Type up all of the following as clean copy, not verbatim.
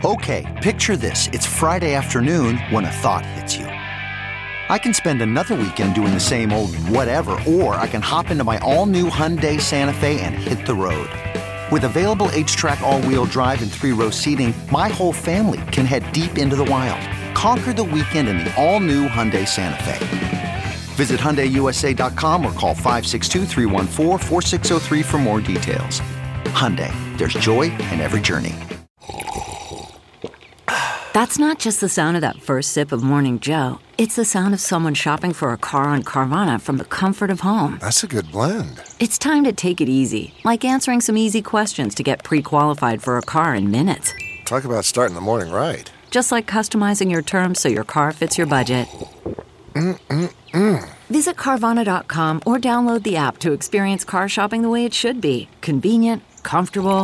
Okay, picture this. It's Friday afternoon when a thought hits you. I can spend another weekend doing the same old whatever, or I can hop into my all-new Hyundai Santa Fe and hit the road. With available H-Track all-wheel drive and 3-row seating, my whole family can head deep into the wild. Conquer the weekend in the all-new Hyundai Santa Fe. Visit HyundaiUSA.com or call 562-314-4603 for more details. Hyundai, there's joy in every journey. That's not just the sound of that first sip of Morning Joe. It's the sound of someone shopping for a car on Carvana from the comfort of home. That's a good blend. It's time to take it easy, like answering some easy questions to get pre-qualified for a car in minutes. Talk about starting the morning right. Just like customizing your terms so your car fits your budget. Visit Carvana.com or download the app to experience car shopping the way it should be. Convenient, comfortable.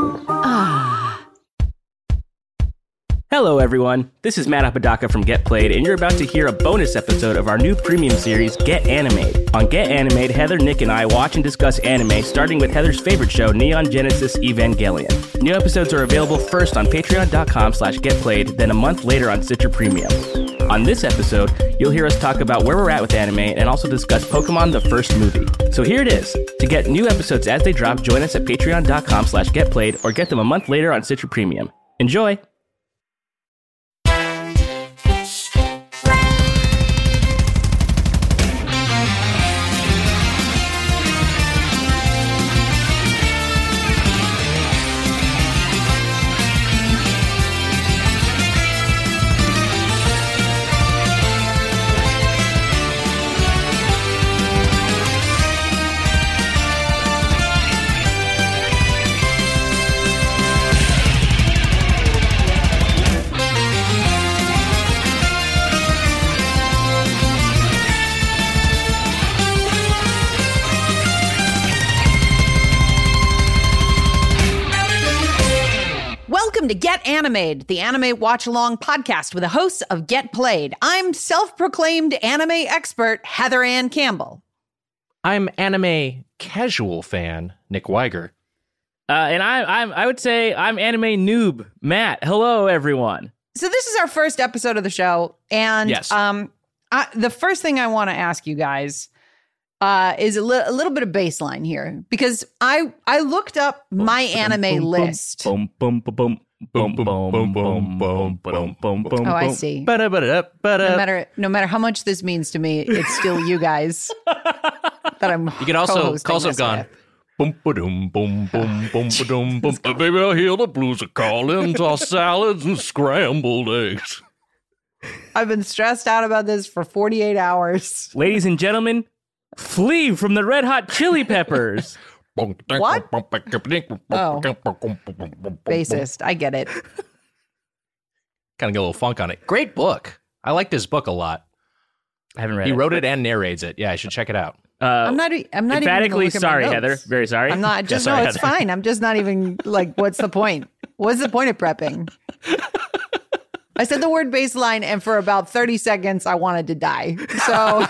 Hello, everyone. This is Matt Apodaca from Get Played, and you're about to hear a bonus episode of our new premium series, Get Animated. On Get Animated, Heather, Nick, and I watch and discuss anime, starting with Heather's favorite show, Neon Genesis Evangelion. New episodes are available first on patreon.com/getplayed, then a month later on Stitcher Premium. On this episode, you'll hear us talk about where we're at with anime and also discuss Pokemon the first movie. So here it is. To get new episodes as they drop, join us at patreon.com/getplayed or get them a month later on Stitcher Premium. Enjoy! To Get Animated, the anime watch-along podcast with the hosts of Get Played. I'm self-proclaimed anime expert Heather Ann Campbell. I'm anime casual fan Nick Weiger. And I would say I'm anime noob Matt. Hello, everyone. So this is our first episode of the show, and yes. The first thing I want to ask you guys is a little bit of baseline here, because I looked up my anime list. Boom, boom, boom, boom. Boom, boom, boom, boom, boom, boom, boom, boom. Oh, I see. No matter how much this means to me, it's still you guys that I'm. You can also have gone. Boom, boom, boom, boom, boom, boom, boom. Baby, I hear the blues are calling. Toss salads and scrambled eggs. I've been stressed out about this for 48 hours. Ladies and gentlemen, flee from the Red Hot Chili Peppers. What? Oh, bassist. I get it. Kind of get a little funk on it. Great book. I like this book a lot. I haven't read it. He wrote it and narrates it. Yeah, I should check it out. I'm not emphatically even sorry, Heather. Very sorry. I'm not. Just no, it's fine. I'm just not even like. What's the point? What's the point of prepping? I said the word baseline, and for about 30 seconds, I wanted to die. So.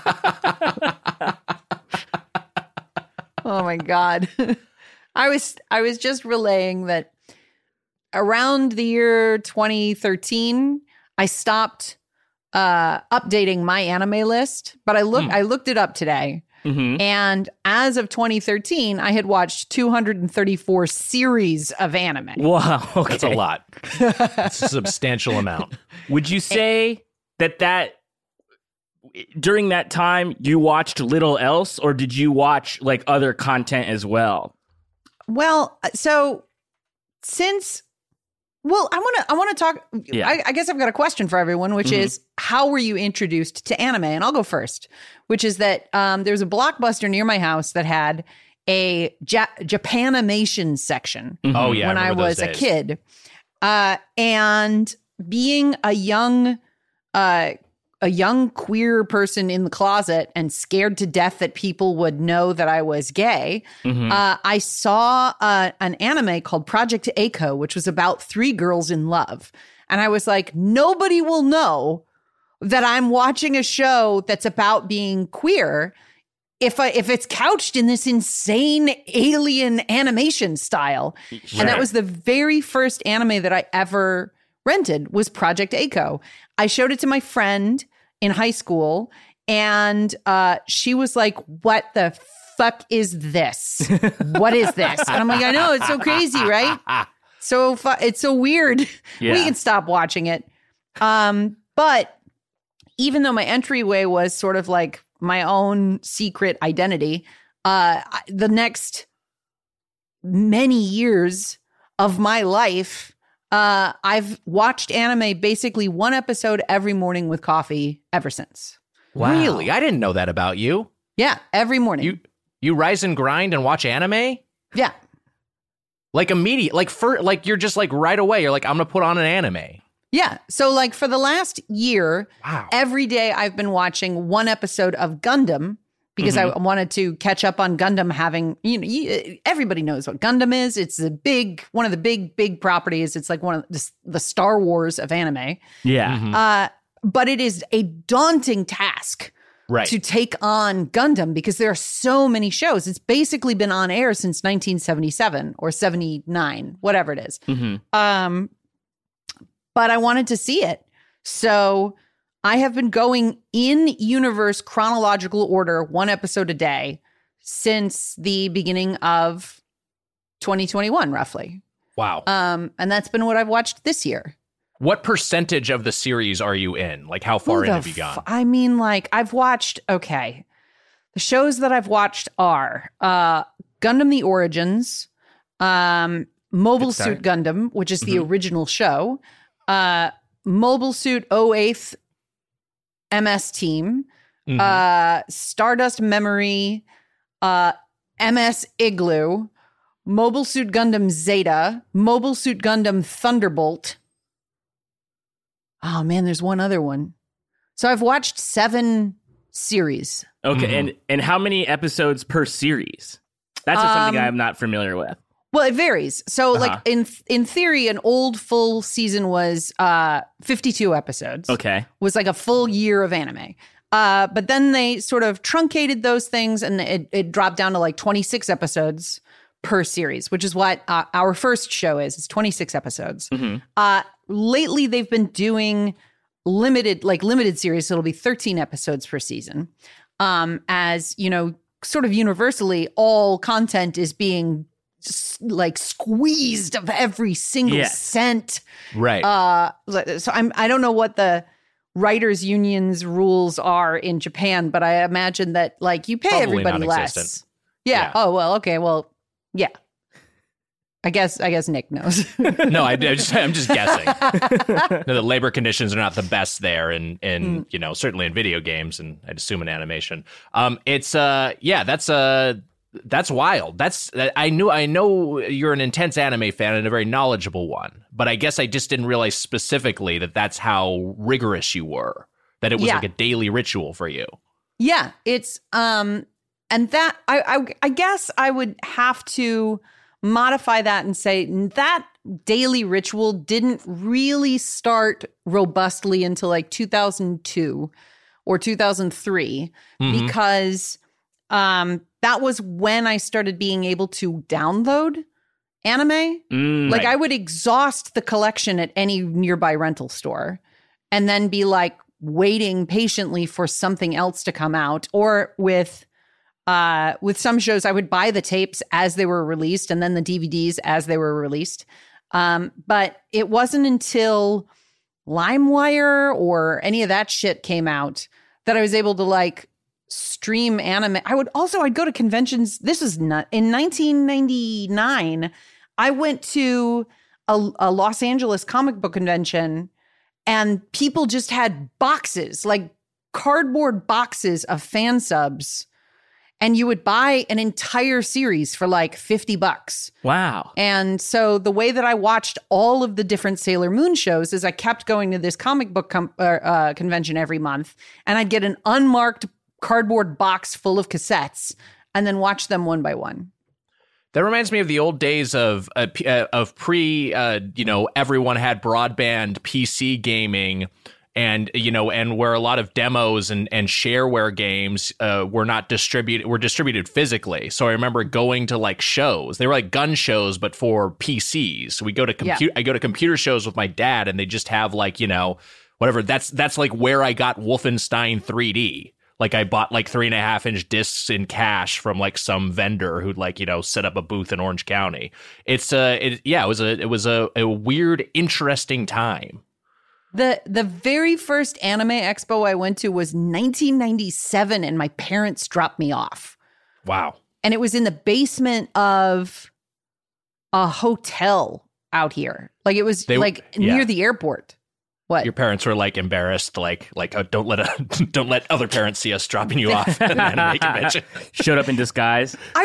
Oh my God. I was just relaying that around the year 2013, I stopped updating my anime list, but I looked it up today. Mm-hmm. And as of 2013, I had watched 234 series of anime. Wow. Okay. That's a lot. That's a substantial amount. Would you say that during that time you watched little else, or did you watch like other content as well? Well, so I want to talk. Yeah. I guess I've got a question for everyone, which is, how were you introduced to anime? And I'll go first, which is that there's a Blockbuster near my house that had a Japanimation section. Mm-hmm. Oh yeah, when I was a kid, and being a young queer person in the closet and scared to death that people would know that I was gay, I saw an anime called Project A-ko, which was about 3 girls in love. And I was like, nobody will know that I'm watching a show that's about being queer if it's couched in this insane alien animation style. Sure. And that was the very first anime that I ever rented was Project A-ko. I showed it to my friend in high school, and she was like, what the fuck is this? What is this? And I'm like, I know, it's so crazy, right? It's so weird. Yeah. We can stop watching it. But even though my entryway was sort of like my own secret identity, the next many years of my life, I've watched anime basically one episode every morning with coffee ever since. Wow. Really? I didn't know that about you. Yeah, every morning. You rise and grind and watch anime? Yeah. Like immediate, like you're just like right away. You're like, I'm gonna put on an anime. Yeah. So like for the last year, Wow. every day I've been watching one episode of Gundam because I wanted to catch up on Gundam having, everybody knows what Gundam is. It's one of the big properties. It's like one of the Star Wars of anime. Yeah. But it is a daunting task Right. to take on Gundam because there are so many shows. It's basically been on air since 1977 or 79, whatever it is. But I wanted to see it. So I have been going in universe chronological order, one episode a day since the beginning of 2021, roughly. Wow. And that's been what I've watched this year. What percentage of the series are you in? Like how far in have you gone? I mean, like I've watched, the shows that I've watched are Gundam The Origins, Mobile Suit Gundam, which is the original show, Mobile Suit 08th MS Team, Stardust Memory, MS Igloo, Mobile Suit Gundam Zeta, Mobile Suit Gundam Thunderbolt. Oh man, there's one other one. So I've watched 7 series. Okay, and how many episodes per series? That's just something I'm not familiar with. Well, it varies. So like in theory, an old full season was 52 episodes. Okay. Was like a full year of anime. But then they sort of truncated those things and it dropped down to like 26 episodes per series, which is what our first show is. It's 26 episodes. Lately, they've been doing limited series. So it'll be 13 episodes per season. As, sort of universally, all content is being like squeezed of every single cent. Right. So I don't know what the writers unions rules are in Japan, but I imagine that like you pay Probably everybody less. non-existent. Yeah. Yeah. Oh, well, okay. Well, yeah. I guess Nick knows. No, I'm just guessing. No, the labor conditions are not the best there, and certainly in video games, and I'd assume in animation. That's wild. I know you're an intense anime fan and a very knowledgeable one, but I guess I just didn't realize specifically that that's how rigorous you were. That it was like a daily ritual for you. Yeah, it's and that I guess I would have to modify that and say that daily ritual didn't really start robustly until like 2002 or 2003 because that was when I started being able to download anime. Like I would exhaust the collection at any nearby rental store and then be like waiting patiently for something else to come out. Or with some shows, I would buy the tapes as they were released and then the DVDs as they were released. But it wasn't until LimeWire or any of that shit came out that I was able to like stream anime. I'd go to conventions. This is not in 1999. I went to a Los Angeles comic book convention and people just had boxes, like cardboard boxes of fan subs. And you would buy an entire series for like $50. Wow. And so the way that I watched all of the different Sailor Moon shows is I kept going to this comic book convention every month, and I'd get an unmarked cardboard box full of cassettes and then watch them one by one. That reminds me of the old days of everyone had broadband PC gaming. and where a lot of demos and shareware games were distributed physically. So I remember going to like shows. They were like gun shows, but for PCs. So I go to computer shows with my dad, and they just have like, whatever. That's like where I got Wolfenstein 3D. Like I bought like 3.5-inch discs in cash from like some vendor who'd like, set up a booth in Orange County. It was a weird, interesting time. The very first anime expo I went to was 1997, and my parents dropped me off. Wow. And it was in the basement of a hotel out here. Like it was near the airport. What? Your parents were like embarrassed, like oh, don't let other parents see us dropping you off at an anime convention. Showed up in disguise. I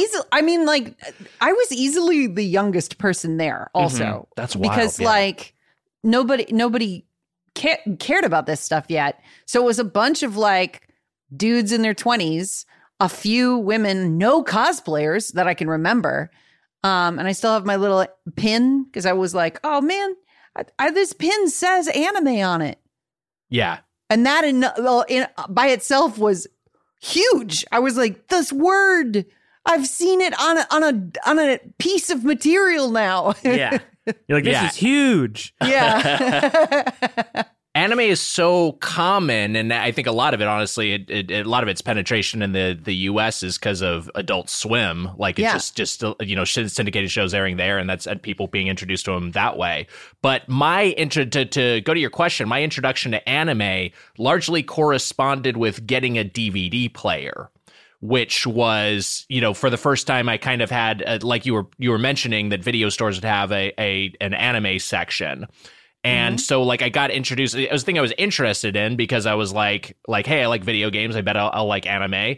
was easily the youngest person there also. Mm-hmm. That's wild. Because like nobody cared about this stuff yet. So it was a bunch of like dudes in their 20s, a few women, no cosplayers that I can remember. And I still have my little pin because I was like, oh man, this pin says anime on it. Yeah. And that by itself was huge. I was like, this word, I've seen it on a piece of material now. Yeah. You're like, this is huge. Yeah. Anime is so common, and I think a lot of it, honestly, a lot of its penetration in the U.S. is because of Adult Swim. Like, it's just syndicated shows airing there, and that's people being introduced to them that way. But to go to your question, my introduction to anime largely corresponded with getting a DVD player, which was, for the first time I kind of had, like you were mentioning, that video stores would have an anime section. And so, like, I got introduced. It was a thing I was interested in because I was like, hey, I like video games. I bet I'll like anime.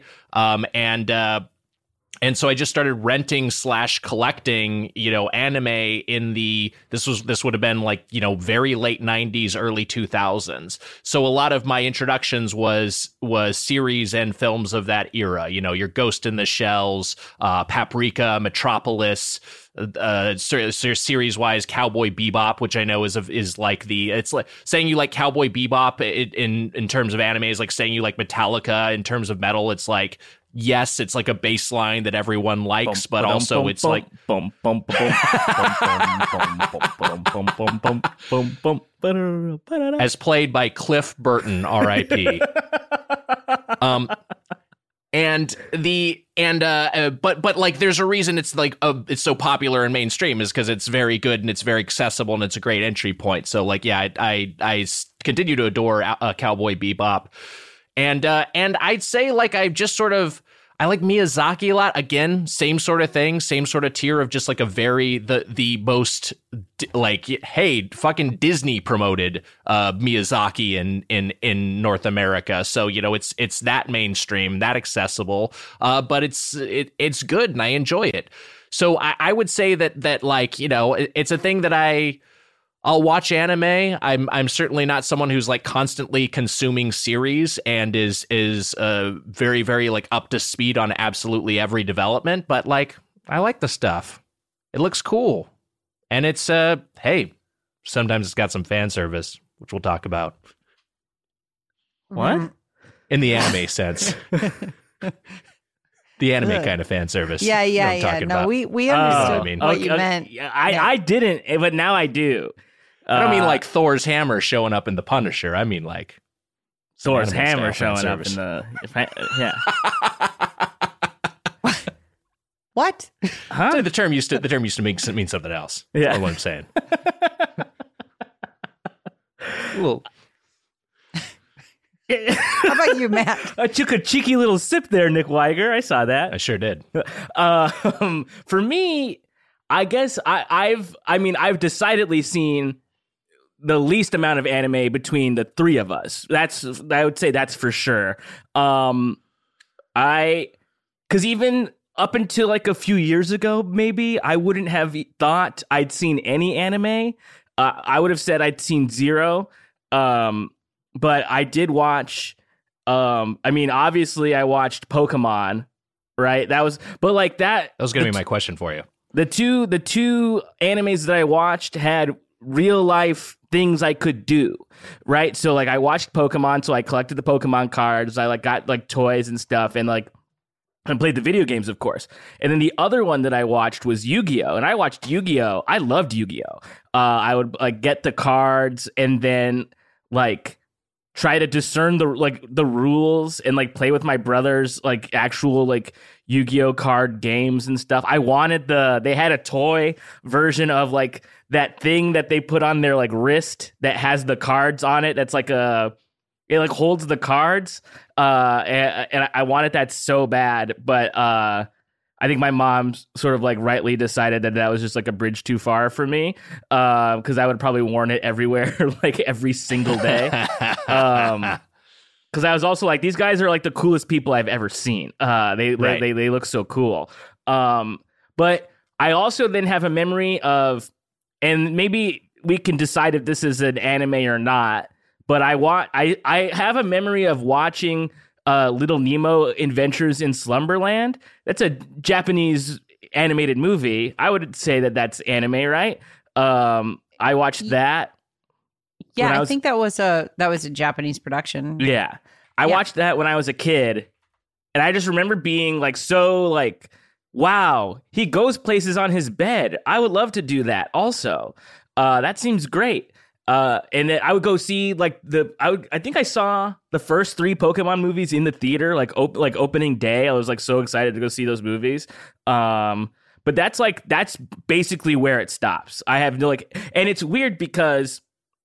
And so I just started renting / collecting, anime in this would have been like, very late 90s, early 2000s. So a lot of my introductions was series and films of that era. Your Ghost in the Shells, Paprika, Metropolis. Series wise, Cowboy Bebop, which I know is like it's like saying you like Cowboy Bebop in terms of anime is like saying you like Metallica in terms of metal. It's like, yes, it's like a bass line that everyone likes, but also it's like as played by Cliff Burton, R.I.P. But like there's a reason it's like it's so popular and mainstream is because it's very good and it's very accessible and it's a great entry point. So like I continue to adore Cowboy Bebop, and I'd say like I like Miyazaki a lot. Again, same sort of thing, same sort of tier of just like a very the most like, hey, fucking Disney promoted Miyazaki in North America, so it's that mainstream, that accessible, but it's good and I enjoy it. So I would say that like it's a thing that I'll watch anime. I'm certainly not someone who's like constantly consuming series and is very, very like up to speed on absolutely every development. But like, I like the stuff. It looks cool. And it's, hey, sometimes it's got some fan service, which we'll talk about. What? In the anime sense. The anime kind of fan service. Yeah. No, we understood what you meant. I didn't, but now I do. I don't mean like Thor's hammer showing up in The Punisher. I mean like Thor's hammer showing up in the yeah. What? Huh? So the term used to mean something else. Yeah, that's what I'm saying. Well, how about you, Matt? I took a cheeky little sip there, Nick Weiger. I saw that. I sure did. For me, I guess I've decidedly seen the least amount of anime between the three of us. I would say that's for sure. Because even up until like a few years ago, maybe I wouldn't have thought I'd seen any anime. I would have said I'd seen zero. But I did watch. Obviously, I watched Pokemon. Right, that was going to be my question for you. The two animes that I watched had real life things I could do, right? So like I watched Pokemon, so I collected the Pokemon cards. I like got like toys and stuff, and like I played the video games, of course. And then the other one that I watched was Yu-Gi-Oh! And I watched Yu-Gi-Oh! I loved Yu-Gi-Oh! I would like get the cards and then like try to discern the rules and like play with my brothers, like actual like Yu-Gi-Oh! Card games and stuff. I wanted they had a toy version of like that thing that they put on their like wrist that has the cards on it. That's like it like holds the cards. And I wanted that so bad, but I think my mom sort of like rightly decided that was just like a bridge too far for me, because I would probably worn it everywhere, like every single day. Because I was also like, these guys are like the coolest people I've ever seen. They look so cool. But I also then have a memory of, and maybe we can decide if this is an anime or not, but I have a memory of watching Little Nemo Adventures in Slumberland. That's a Japanese animated movie. I would say that that's anime, right? I watched that. Yeah, I think that was a Japanese production. Yeah. I watched that when I was a kid, and I just remember being like so like, wow, he goes places on his bed. I would love to do that also. That seems great. And then I would go see like I think I saw the first 3 Pokemon movies in the theater, like opening day. I was like so excited to go see those movies. But that's basically where it stops. I have no and it's weird because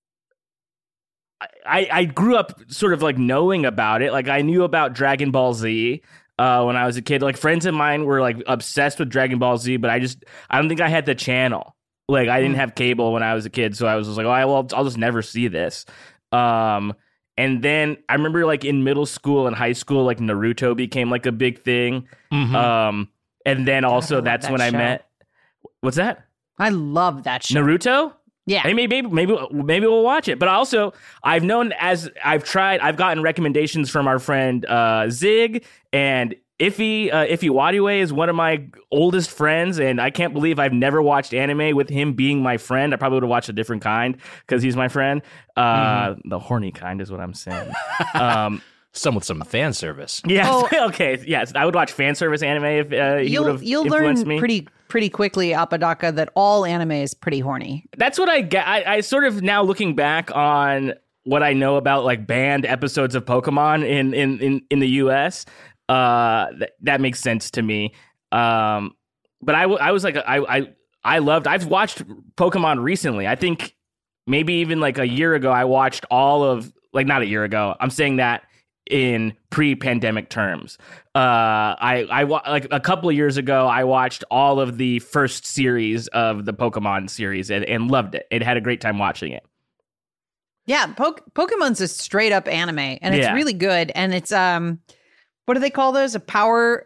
I grew up sort of like knowing about it. Like I knew about Dragon Ball Z when I was a kid. Like friends of mine were like obsessed with Dragon Ball Z, but I don't think I had the channel. Like I didn't have cable when I was a kid, so I was just like, I'll just never see this. And then I remember like in middle school and high school, like Naruto became like a big thing. Mm-hmm. And then also that's when I met. What's that? I love that show. Naruto? Yeah. Hey, maybe we'll watch it. But also, I've gotten recommendations from our friend Zig and Iffy Wadiwe is one of my oldest friends, and I can't believe I've never watched anime with him being my friend. I probably would have watched a different kind because he's my friend. The horny kind is what I'm saying. Some with some fan service. Yes. Okay. Yes. I would watch fan service anime if he would have You'll influenced learn me. pretty quickly, Apodaca, that all anime is pretty horny. That's what I get. I sort of now looking back on what I know about like banned episodes of Pokemon in the US. That makes sense to me. But I was like, I've watched Pokemon recently. I think maybe even like a year ago, I watched all of, like not a year ago. I'm saying that in pre-pandemic terms. Like a couple of years ago, I watched all of the first series of the Pokemon series and loved it. It had a great time watching it. Yeah. Pokemon's a straight up anime, and it's really good. And it's, what do they call those? A power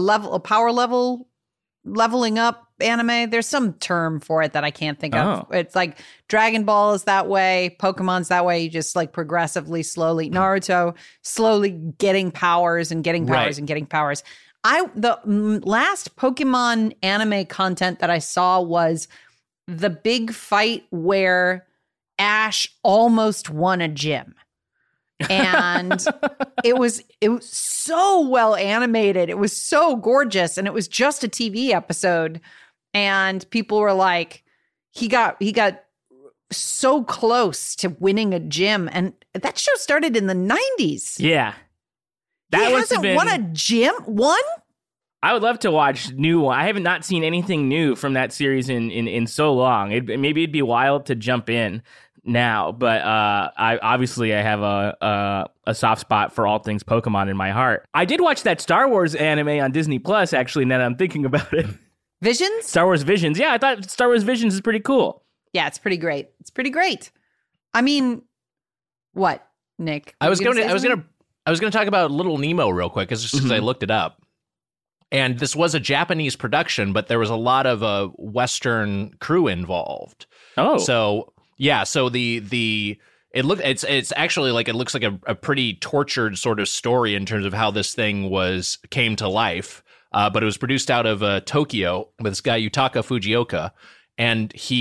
leveling up anime. There's some term for it that I can't think of. It's like Dragon Ball is that way. Pokemon's that way. You just like progressively, slowly. Naruto slowly getting powers and getting powers and getting powers. The last Pokemon anime content that I saw was the big fight where Ash almost won a gym. And it was so well animated. It was so gorgeous, and it was just a TV episode. And people were like, he got so close to winning a gym, and that show started in the 90s. Yeah, he hasn't won a gym. One? I would love to watch new one. I haven't not seen anything new from that series in so long. Maybe it'd be wild to jump in now, but I have a soft spot for all things Pokemon in my heart. I did watch that Star Wars anime on Disney Plus, actually, now that I'm thinking about it. Visions? Star Wars Visions. Yeah, I thought Star Wars Visions is pretty cool. Yeah, it's pretty great. It's pretty great. I mean, what, Nick? I was gonna talk about Little Nemo real quick, just because I looked it up. And this was a Japanese production, but there was a lot of a Western crew involved. Oh. So yeah, so it's actually like, it looks like a pretty tortured sort of story in terms of how this thing came to life. But it was produced out of Tokyo with this guy Yutaka Fujioka, and he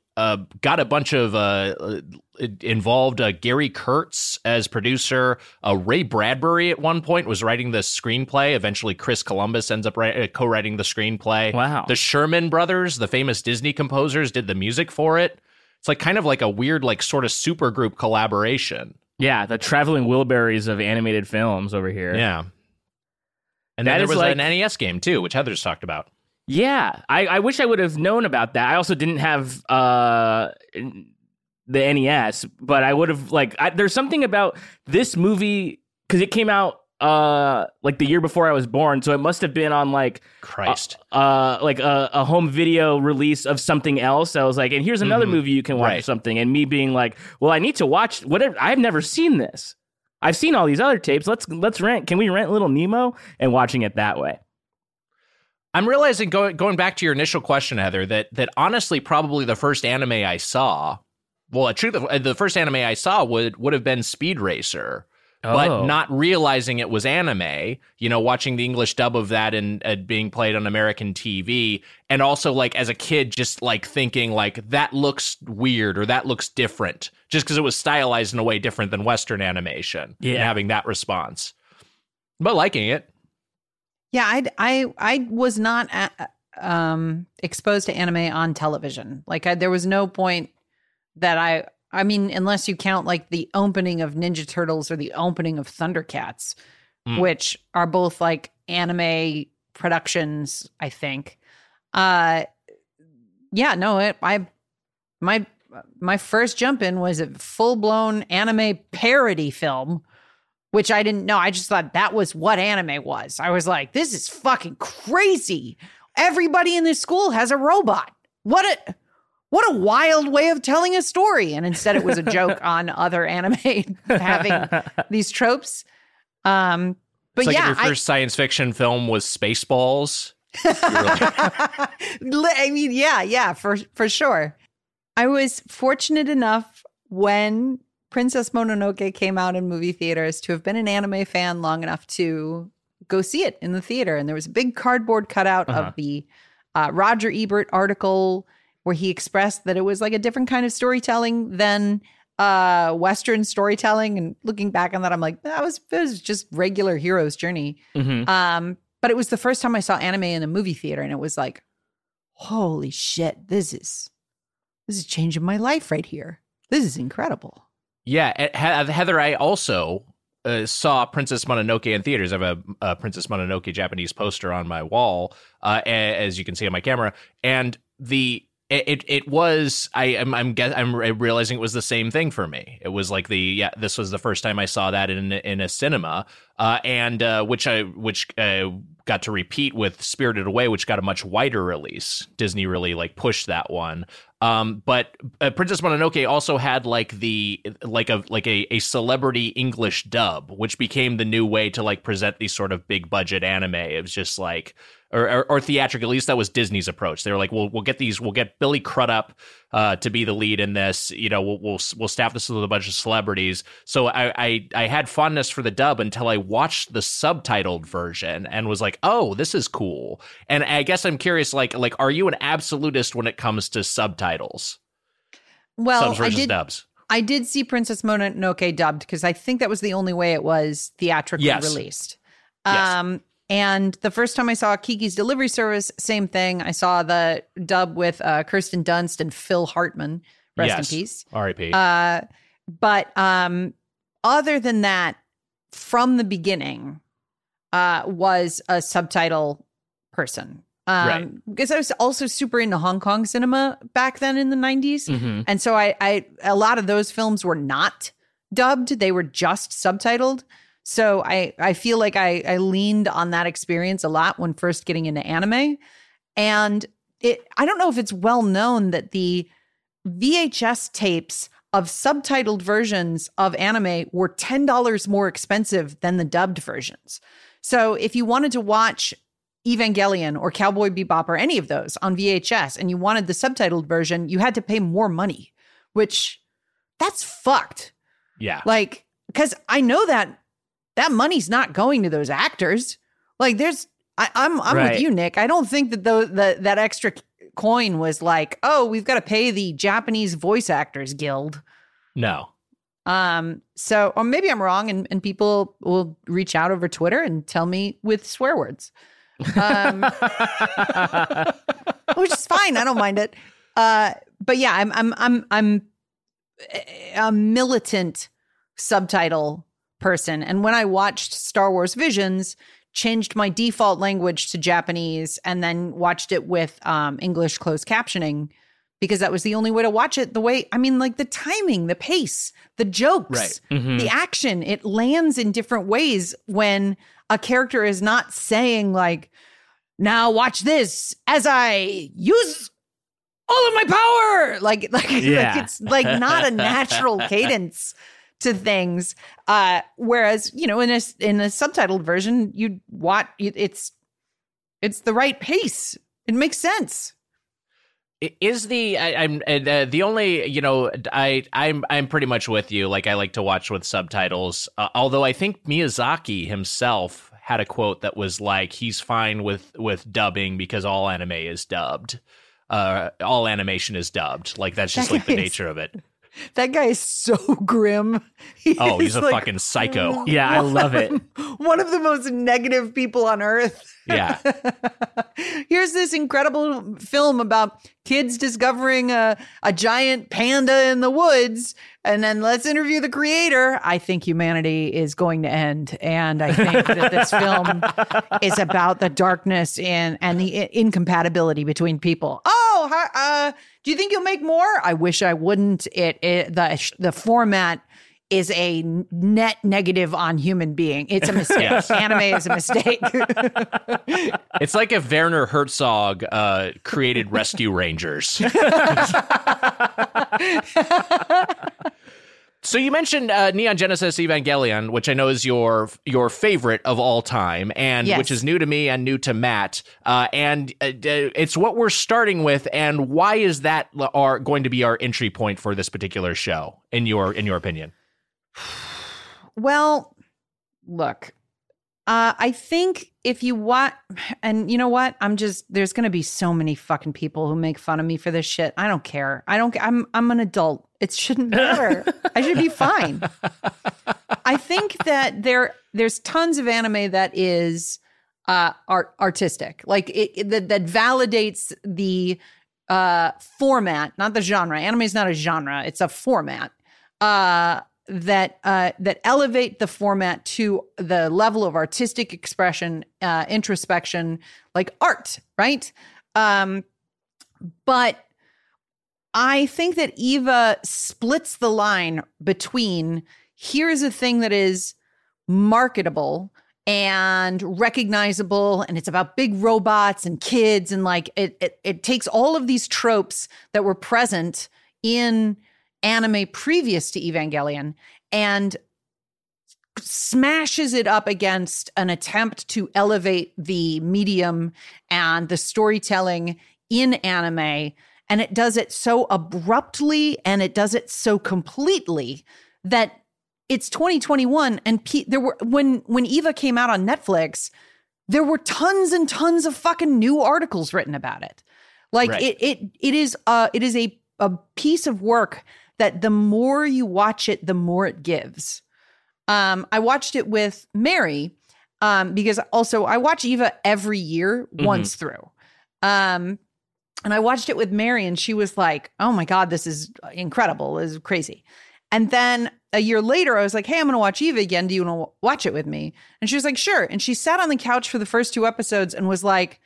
got a bunch of involved Gary Kurtz as producer. Ray Bradbury at one point was writing the screenplay. Eventually, Chris Columbus ends up co-writing the screenplay. Wow. The Sherman Brothers, the famous Disney composers, did the music for it. It's like kind of like a weird, like sort of supergroup collaboration. Yeah, the traveling Wilburys of animated films over here. Yeah. And then there was an NES game, too, which Heather's talked about. Yeah, I wish I would have known about that. I also didn't have the NES, but I would have, there's something about this movie, because it came out like the year before I was born, so it must have been on Christ. A home video release of something else. I was like, and here's another movie you can watch or something, and me being like, well, I need to watch whatever. I've never seen this. I've seen all these other tapes. Let's rent. Can we rent Little Nemo? And watching it that way. I'm realizing, going back to your initial question, Heather, that honestly probably the first anime I saw, the first anime I saw would have been Speed Racer, but not realizing it was anime, watching the English dub of that and being played on American TV, and also as a kid just thinking that looks weird or that looks different, just because it was stylized in a way different than Western animation, and having that response, but liking it. Yeah, I was not exposed to anime on television. There was no point that I mean, unless you count the opening of Ninja Turtles or the opening of Thundercats, which are both anime productions, I think. My first jump in was a full-blown anime parody film, which I didn't know. I just thought that was what anime was. I was like, this is fucking crazy. Everybody in this school has a robot. What a wild way of telling a story. And instead it was a joke on other anime having these tropes. But it's your first science fiction film was Spaceballs. I mean, yeah, for sure. I was fortunate enough when Princess Mononoke came out in movie theaters to have been an anime fan long enough to go see it in the theater. And there was a big cardboard cutout of the Roger Ebert article where he expressed that it was a different kind of storytelling than Western storytelling. And looking back on that, I'm like, it was just regular hero's journey. Mm-hmm. But it was the first time I saw anime in a movie theater, and it was like, holy shit, this is changing my life right here. This is incredible. Yeah, Heather, I also saw Princess Mononoke in theaters. I have a Princess Mononoke Japanese poster on my wall, as you can see on my camera, and it was. I'm realizing it was the same thing for me. It was this was the first time I saw that in a cinema, and which got to repeat with Spirited Away, which got a much wider release. Disney really pushed that one. But Princess Mononoke also had a celebrity English dub, which became the new way to present these sort of big budget anime. It was just or theatrical. At least that was Disney's approach. They were like, we'll get Billy Crudup to be the lead in this. We'll staff this with a bunch of celebrities. So I had fondness for the dub until I watched the subtitled version and was like, oh, this is cool. And I guess I'm curious, are you an absolutist when it comes to subtitles? Well, subs versus dubs. I did see Princess Mononoke dubbed because I think that was the only way it was theatrically released. Yes. And the first time I saw Kiki's Delivery Service, same thing. I saw the dub with Kirsten Dunst and Phil Hartman. Rest in peace. R.I.P. But other than that, from the beginning, was a subtitle person. Right. Because I was also super into Hong Kong cinema back then in the 90s. Mm-hmm. And so a lot of those films were not dubbed. They were just subtitled. So I feel like I leaned on that experience a lot when first getting into anime. And I don't know if it's well known that the VHS tapes of subtitled versions of anime were $10 more expensive than the dubbed versions. So if you wanted to watch Evangelion or Cowboy Bebop or any of those on VHS and you wanted the subtitled version, you had to pay more money, which that's fucked. Yeah. Because I know that money's not going to those actors. I'm right with you, Nick. I don't think that that extra coin was like, oh, we've got to pay the Japanese Voice Actors Guild. No. So, or maybe I'm wrong, and people will reach out over Twitter and tell me with swear words, which is fine. I don't mind it. But yeah, I'm a militant subtitle person, and when I watched Star Wars Visions, changed my default language to Japanese, and then watched it with English closed captioning. Because that was the only way to watch it like the timing, the pace, the jokes, the action, it lands in different ways when a character is not saying like, now watch this as I use all of my power. Like it's like not a natural cadence to things. Whereas, in a subtitled version, you watch it's the right pace. It makes sense. Is I'm pretty much with you. Like, I like to watch with subtitles. Although I think Miyazaki himself had a quote that was like, he's fine with dubbing because all anime is dubbed. All animation is dubbed. Like, that's just like the nature of it. That guy is so grim. He's a fucking psycho. Yeah, I love it. One of the most negative people on earth. Yeah. Here's this incredible film about kids discovering a giant panda in the woods, and then let's interview the creator. I think humanity is going to end, and I think that this film is about the darkness and the incompatibility between people. Oh, do you think you'll make more? I wish I wouldn't. The format is a net negative on human being. It's a mistake. Yes. Anime is a mistake. It's like if Werner Herzog created Rescue Rangers. So you mentioned Neon Genesis Evangelion, which I know is your favorite of all time, and yes. which is new to me and new to Matt. And it's what we're starting with. And why is that going to be our entry point for this particular show, in your opinion? Well, look, I think if you want, and you know what, there's going to be so many fucking people who make fun of me for this shit. I don't care. I'm an adult. It shouldn't matter. I should be fine. I think that there's tons of anime that is artistic, like that validates the format, not the genre. Anime is not a genre; it's a format. That elevate the format to the level of artistic expression, introspection, like art, right? But I think that Eva splits the line between here's a thing that is marketable and recognizable, and it's about big robots and kids, and like it takes all of these tropes that were present in anime previous to Evangelion and smashes it up against an attempt to elevate the medium and the storytelling in anime. And it does it so abruptly, and it does it so completely that it's 2021. And when Eva came out on Netflix, there were tons and tons of fucking new articles written about it. Like right. it is a piece of work that the more you watch it, the more it gives. I watched it with Mary because also I watch Eva every year once through. And I watched it with Mary, and she was like, oh my God, this is incredible. This is crazy. And then a year later, I was like, hey, I'm going to watch Eva again. Do you want to watch it with me? And she was like, sure. And she sat on the couch for the first 2 episodes and was like,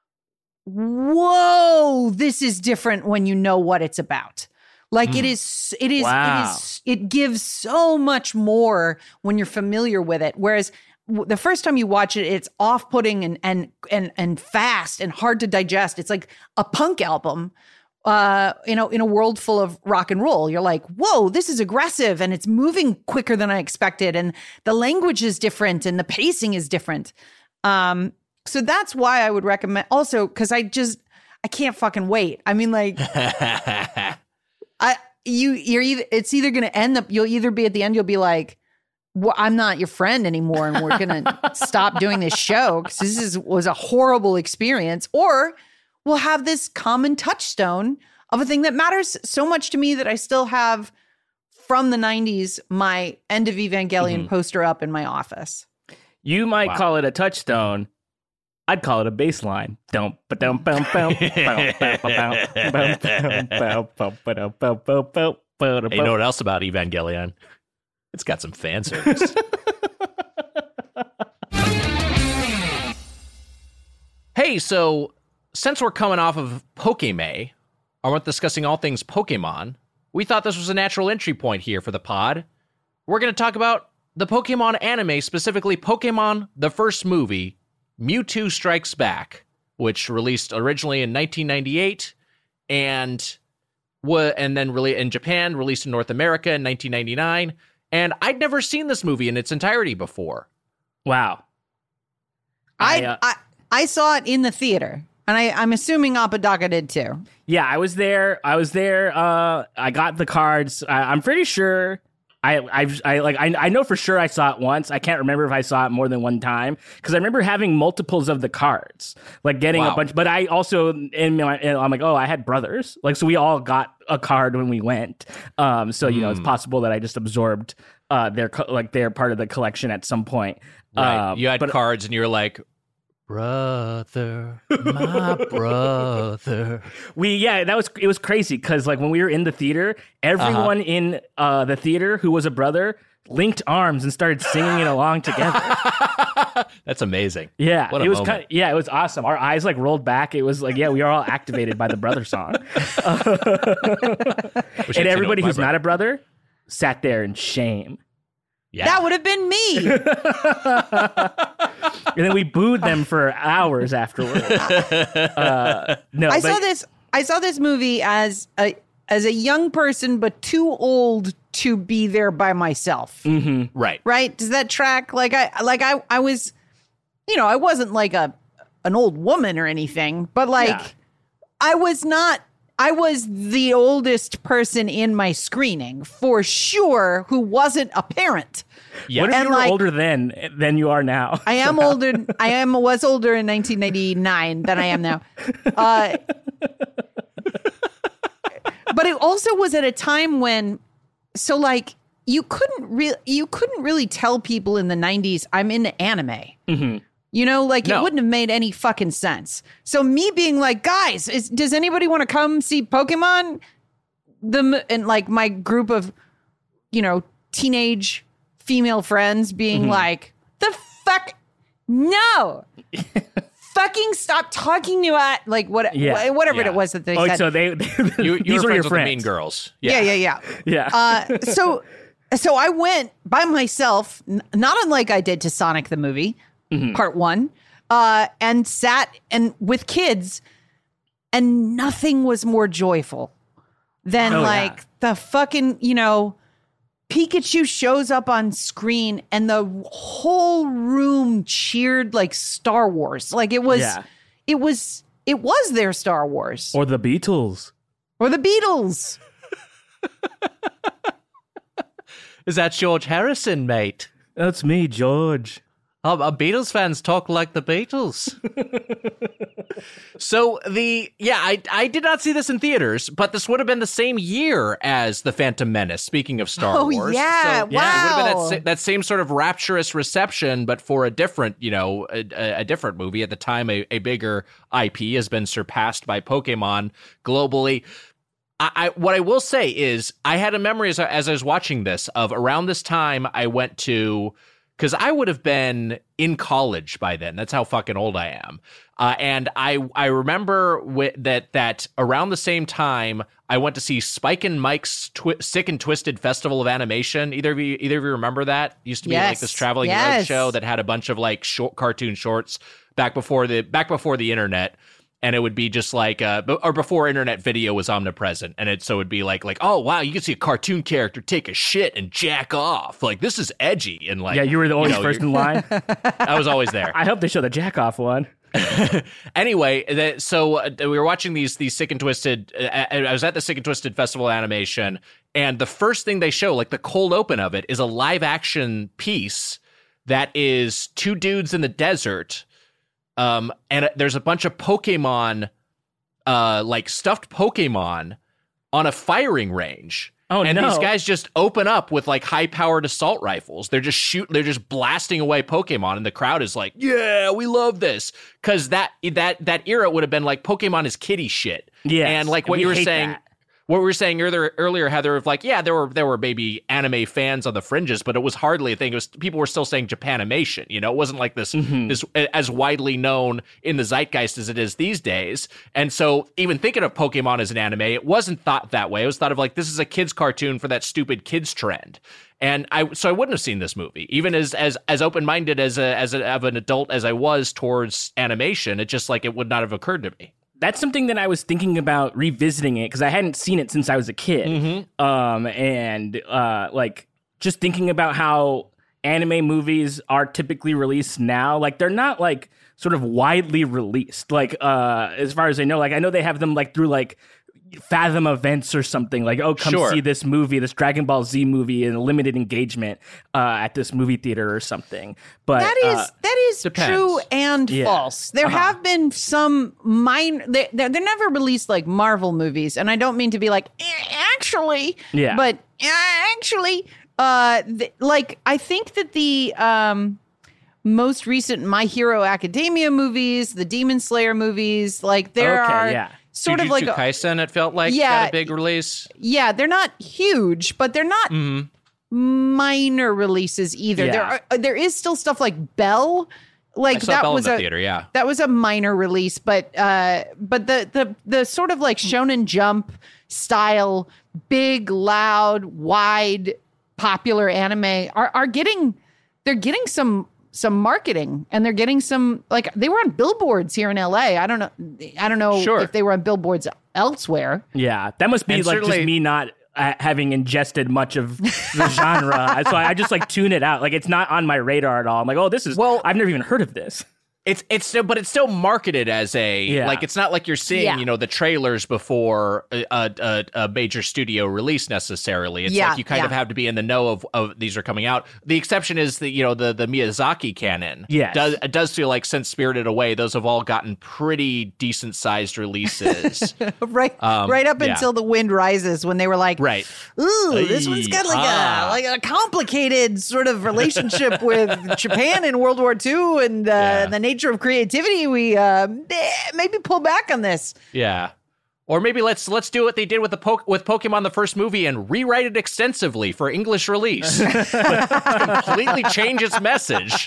whoa, this is different when you know what it's about. Like it gives so much more when you're familiar with it. Whereas the first time you watch it, it's off-putting and fast and hard to digest. It's like a punk album, in a world full of rock and roll. You're like, whoa, this is aggressive, and it's moving quicker than I expected, and the language is different, and the pacing is different. So that's why I would recommend. Also, because I can't fucking wait. I mean, like. It's either going to end up, you'll either be at the end, you'll be like, well, I'm not your friend anymore, and we're going to stop doing this show because this was a horrible experience, or will have this common touchstone of a thing that matters so much to me that I still have from the 90s, my End of Evangelion poster up in my office. You might call it a touchstone. I'd call it a baseline. Hey, you know what else about Evangelion? It's got some fan service. Hey, so since we're coming off of Pokemon, and we're discussing all things Pokemon, we thought this was a natural entry point here for the pod. We're going to talk about the Pokemon anime, specifically Pokemon, the first movie, Mewtwo Strikes Back, which released originally in 1998 and then really in Japan, released in North America in 1999. And I'd never seen this movie in its entirety before. Wow. I saw it in the theater, and I'm assuming Apodaca did too. Yeah, I was there. I got the cards. I'm pretty sure. I know for sure I saw it once. I can't remember if I saw it more than one time because I remember having multiples of the cards, like getting a bunch. But I'm like, oh, I had brothers, like so we all got a card when we went. So it's possible that I just absorbed their part of the collection at some point. Right. You had cards, and you were like, brother, my brother. It was crazy because like when we were in the theater, everyone in the theater who was a brother linked arms and started singing it along together. That's amazing. Yeah, what it was moment. it was awesome. Our eyes like rolled back. It was like, we are all activated by the brother song. And everybody who's not a brother sat there in shame. Yeah. That would have been me. And then we booed them for hours afterwards. I saw this movie as a young person, but too old to be there by myself. Mm-hmm. Right? Does that track? I was, I wasn't like an old woman or anything, but I was the oldest person in my screening for sure who wasn't a parent. Yeah. What if you were older then than you are now? I am older. Was older in 1999 than I am now. But it also was at a time when, you couldn't really tell people in the 90s I'm into anime. Mm-hmm. It wouldn't have made any fucking sense. So me being like, guys, does anybody want to come see Pokemon? And like my group of, teenage female friends being like, the fuck? No. Fucking stop talking to us. Like whatever it was that they said. So these you were your friends with the Mean Girls. Yeah. So I went by myself, not unlike I did to Sonic the movie. Part 1, and sat and with kids, and nothing was more joyful than the fucking, Pikachu shows up on screen and the whole room cheered like Star Wars. Like it was their Star Wars. Or the Beatles. Is that George Harrison, mate? That's me, George. Beatles fans talk like the Beatles. So I did not see this in theaters, but this would have been the same year as The Phantom Menace, speaking of Star Wars. Oh, yeah, so, wow. It would have been that same sort of rapturous reception, but for a different, a different movie. At the time, a bigger IP has been surpassed by Pokemon globally. What I will say is I had a memory as I was watching this of around this time I went to... Because I would have been in college by then. That's how fucking old I am. And I remember that around the same time, I went to see Spike and Mike's Sick and Twisted Festival of Animation. Either of you remember that? It used to be like this traveling road show that had a bunch of like short cartoon shorts back before the internet. And it would be just like, or before internet video was omnipresent. And so it'd be like, oh, wow, you can see a cartoon character take a shit and jack off. Like, this is edgy. And like, yeah, you were always first in line. I was always there. I hope they show the jack off one. Anyway, so we were watching these Sick and Twisted. I was at the Sick and Twisted Festival of Animation. And the first thing they show, like the cold open of it, is a live action piece that is two dudes in the desert. And there's a bunch of Pokemon like stuffed Pokemon on a firing range. Oh, and no. these guys just open up with like high-powered assault rifles. They're just blasting away Pokemon, and the crowd is like, "Yeah, we love this," because that era would have been like Pokemon is kiddie shit. Yeah, and like what you were saying. What we were saying earlier, Heather, of like, yeah, there were maybe anime fans on the fringes, but it was hardly a thing. It was people were still saying Japanimation. You know, it wasn't like this as widely known in the zeitgeist as it is these days. And so, even thinking of Pokemon as an anime, it wasn't thought that way. It was thought of like, this is a kids' cartoon for that stupid kids trend. And I wouldn't have seen this movie, even as open-minded of an adult as I was towards animation. It just like it would not have occurred to me. That's something that I was thinking about revisiting it because I hadn't seen it since I was a kid. And like just thinking about how anime movies are typically released now, like they're not like sort of widely released. Like as far as I know, like I know they have them like through like Fathom events or something, like, oh, come see this movie, this Dragon Ball Z movie in a limited engagement at this movie theater or something. But that is true and false. There have been some minor, they're never released like Marvel movies, and I don't mean to be like, actually, but actually, like I think that the most recent My Hero Academia movies, the Demon Slayer movies, like there are sort Jujutsu of like Kaisen, it felt like got a big release. Yeah, they're not huge, but they're not minor releases either. Yeah. There is still stuff like Bell. Like I saw that Bell was in the theater, that was a minor release, but the sort of like Shonen Jump style, big, loud, wide, popular anime are getting some marketing, and they're getting some, like they were on billboards here in LA. I don't know if they were on billboards elsewhere. Yeah, that must be like just me not having ingested much of the genre. So I just like tune it out. Like it's not on my radar at all. I'm like, oh, this is, I've never even heard of this. It's still marketed as like it's not like you're seeing the trailers before a major studio release necessarily. It's like you kind of have to be in the know of these are coming out. The exception is the the Miyazaki canon. It does feel like since Spirited Away, those have all gotten pretty decent sized releases. right up until The Wind Rises, when they were like, ooh, this one's got like a complicated sort of relationship with Japan in World War II and the nature of creativity. We maybe pull back on this. Yeah. Or maybe let's do what they did with with Pokemon the first movie and rewrite it extensively for English release. Completely change its message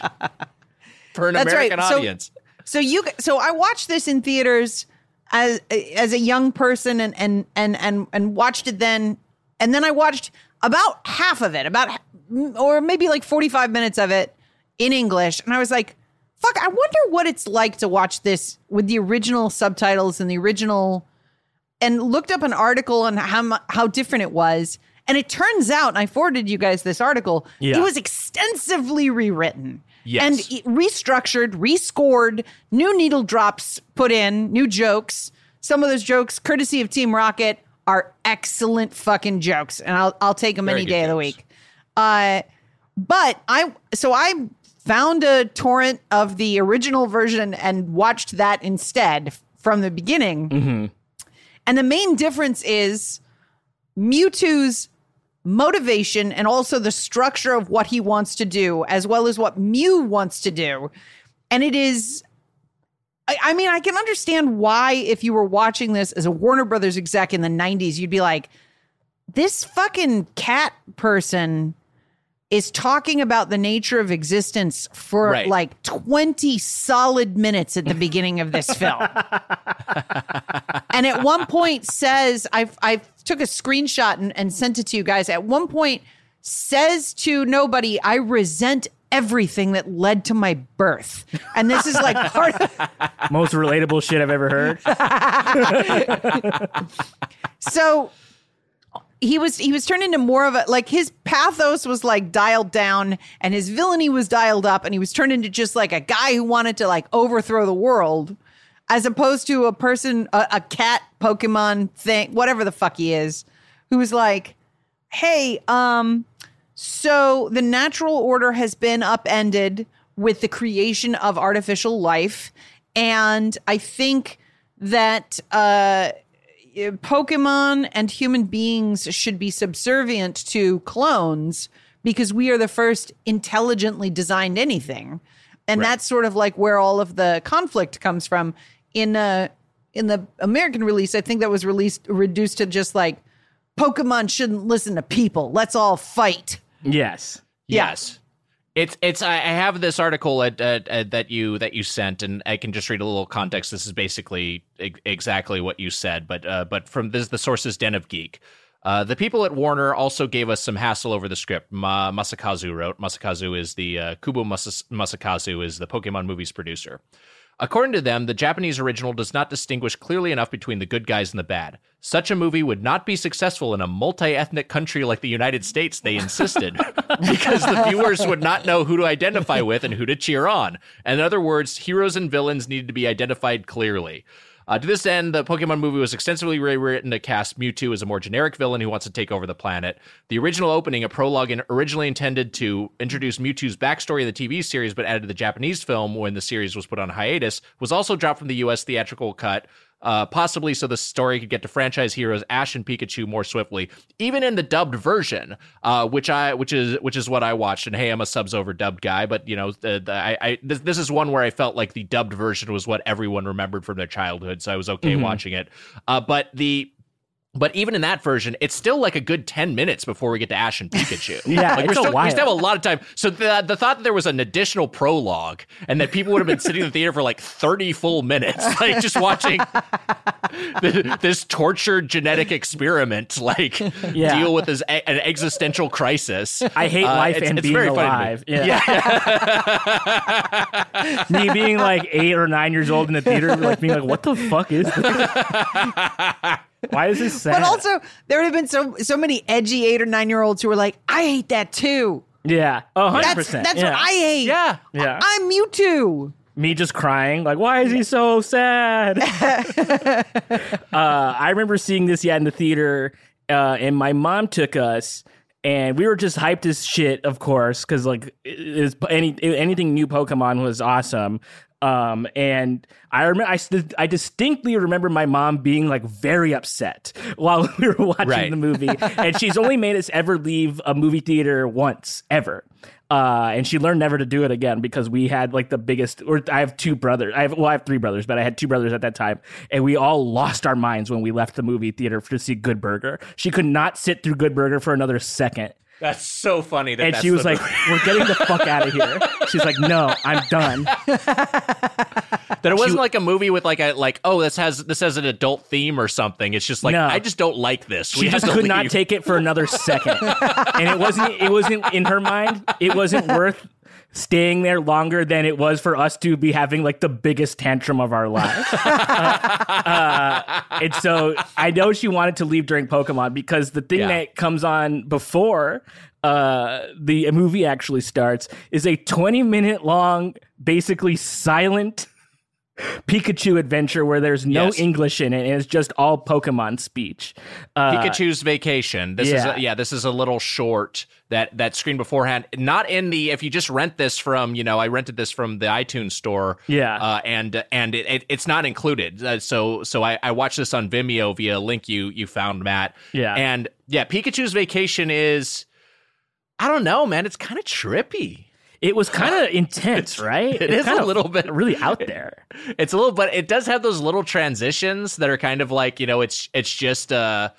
for an American audience. So I watched this in theaters as a young person and watched it then, and then I watched about half of it, or maybe like 45 minutes of it in English, and I was like, fuck, I wonder what it's like to watch this with the original subtitles and the original, and looked up an article on how different it was. And it turns out, and I forwarded you guys this article, it was extensively rewritten. Yes. And restructured, rescored, new needle drops put in, new jokes. Some of those jokes, courtesy of Team Rocket, are excellent fucking jokes. And I'll take them any day of the week. But I found a torrent of the original version and watched that instead from the beginning. Mm-hmm. And the main difference is Mewtwo's motivation and also the structure of what he wants to do, as well as what Mew wants to do. And it is, I mean, I can understand why, if you were watching this as a Warner Brothers exec in the 90s, you'd be like, this fucking cat person is talking about the nature of existence for like 20 solid minutes at the beginning of this film. And at one point says, I took a screenshot and sent it to you guys. At one point says to nobody, I resent everything that led to my birth. And this is like part of most relatable shit I've ever heard. So he was turned into more of a, like, his pathos was like dialed down and his villainy was dialed up, and he was turned into just like a guy who wanted to like overthrow the world, as opposed to a person, a cat Pokemon thing, whatever the fuck he is, who was like, hey, so the natural order has been upended with the creation of artificial life. And I think that Pokemon and human beings should be subservient to clones because we are the first intelligently designed anything. And that's sort of like where all of the conflict comes from. In the American release, I think that was reduced to just like, Pokemon shouldn't listen to people. Let's all fight. Yes. Yes. It's. I have this article that you sent, and I can just read a little context. This is basically exactly what you said, but from this, the source is Den of Geek. The people at Warner also gave us some hassle over the script. Masakazu wrote. Masakazu is the Kubo Masakazu is the Pokemon movies producer. According to them, the Japanese original does not distinguish clearly enough between the good guys and the bad. Such a movie would not be successful in a multi-ethnic country like the United States, they insisted, because the viewers would not know who to identify with and who to cheer on. In other words, heroes and villains needed to be identified clearly. To this end, the Pokemon movie was extensively rewritten to cast Mewtwo as a more generic villain who wants to take over the planet. The original opening, a prologue originally intended to introduce Mewtwo's backstory in the TV series but added to the Japanese film when the series was put on hiatus, was also dropped from the U.S. theatrical cut, possibly so the story could get to franchise heroes Ash and Pikachu more swiftly. Even in the dubbed version, which is what I watched. And hey, I'm a subs over dubbed guy, but you know, this is one where I felt like the dubbed version was what everyone remembered from their childhood, so I was okay watching it. But even in that version, it's still like a good 10 minutes before we get to Ash and Pikachu. Yeah, like we still have a lot of time. So the thought that there was an additional prologue and that people would have been sitting in the theater for like 30 full minutes, like just watching this tortured genetic experiment, like deal with an existential crisis. I hate life and being alive. Yeah. Me being like 8 or 9 years old in the theater, like being like, what the fuck is this? Why is this sad? But also, there would have been so many edgy 8 or 9 year olds who were like, I hate that too. Yeah, 100%. That's what I hate. Yeah. I'm Mewtwo. Me just crying, like, why is he so sad? I remember seeing this in the theater, and my mom took us, and we were just hyped as shit, of course, because like anything new Pokemon was awesome. And I distinctly remember my mom being like very upset while we were watching the movie, and she's only made us ever leave a movie theater once ever. And she learned never to do it again because we had like the biggest, or I have 2 brothers. I have 3 brothers, but I had 2 brothers at that time. And we all lost our minds when we left the movie theater to see Good Burger. She could not sit through Good Burger for another second. That's so funny. And she was like, we're getting the fuck out of here. She's like, no, I'm done. That it wasn't like a movie with this has an adult theme or something. It's just like, no. I just don't like this. She just could not take it for another second. And it wasn't in her mind, it wasn't worth staying there longer than it was for us to be having like the biggest tantrum of our lives. And so I know she wanted to leave during Pokemon because the thing that comes on before the movie actually starts is a 20-minute long, basically silent Pikachu adventure where there's no English in it and it's just all Pokemon speech. Pikachu's Vacation. This is a little short that screened beforehand. Not in the, if you just rent this from, I rented this from the iTunes store. Yeah. And it's not included. So I watched this on Vimeo via a link you found, Matt. Yeah. And Pikachu's Vacation is, I don't know, man. It's kind of trippy. It was kind of intense, right? It is a little bit really out there. It's a little, but it does have those little transitions that are kind of like, it's just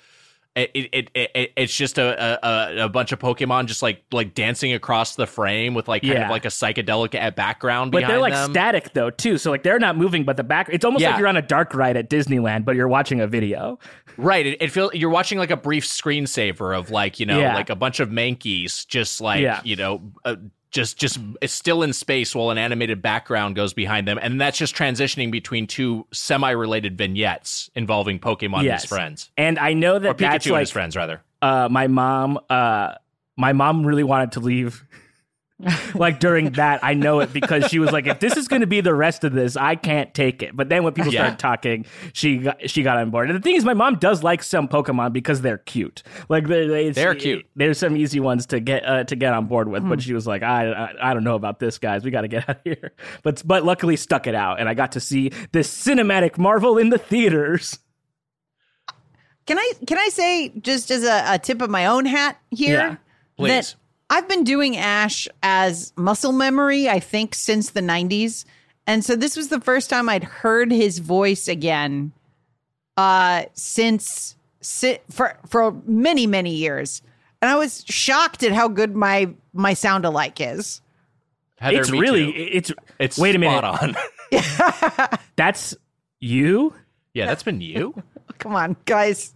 it's just a bunch of Pokemon just like dancing across the frame with like kind of like a psychedelic background behind them. But they're like static though too, so like they're not moving, but the back, it's almost like you're on a dark ride at Disneyland, but you're watching a video. Right, it feels you're watching like a brief screensaver of like like a bunch of Mankeys just like just it's still in space while an animated background goes behind them, and that's just transitioning between 2 semi-related vignettes involving Pokemon and his friends. And I know that Pikachu that's and like his friends, rather. My mom really wanted to leave Like during that, I know it because she was like, if this is going to be the rest of this, I can't take it. But then when people started talking, she got on board. And the thing is, my mom does like some Pokemon because they're cute. Like they're cute. There's some easy ones to get on board with. But she was like, I don't know about this, guys. We got to get out of here. But luckily stuck it out, and I got to see this cinematic marvel in the theaters. Can I say, just as a tip of my own hat here, please. that I've been doing Ash as muscle memory, I think, since the 90s. And so this was the first time I'd heard his voice again since for many, many years. And I was shocked at how good my sound-alike is. Heather, It's really, it's wait a minute. Spot on. That's you? Yeah, that's been you. Come on, guys.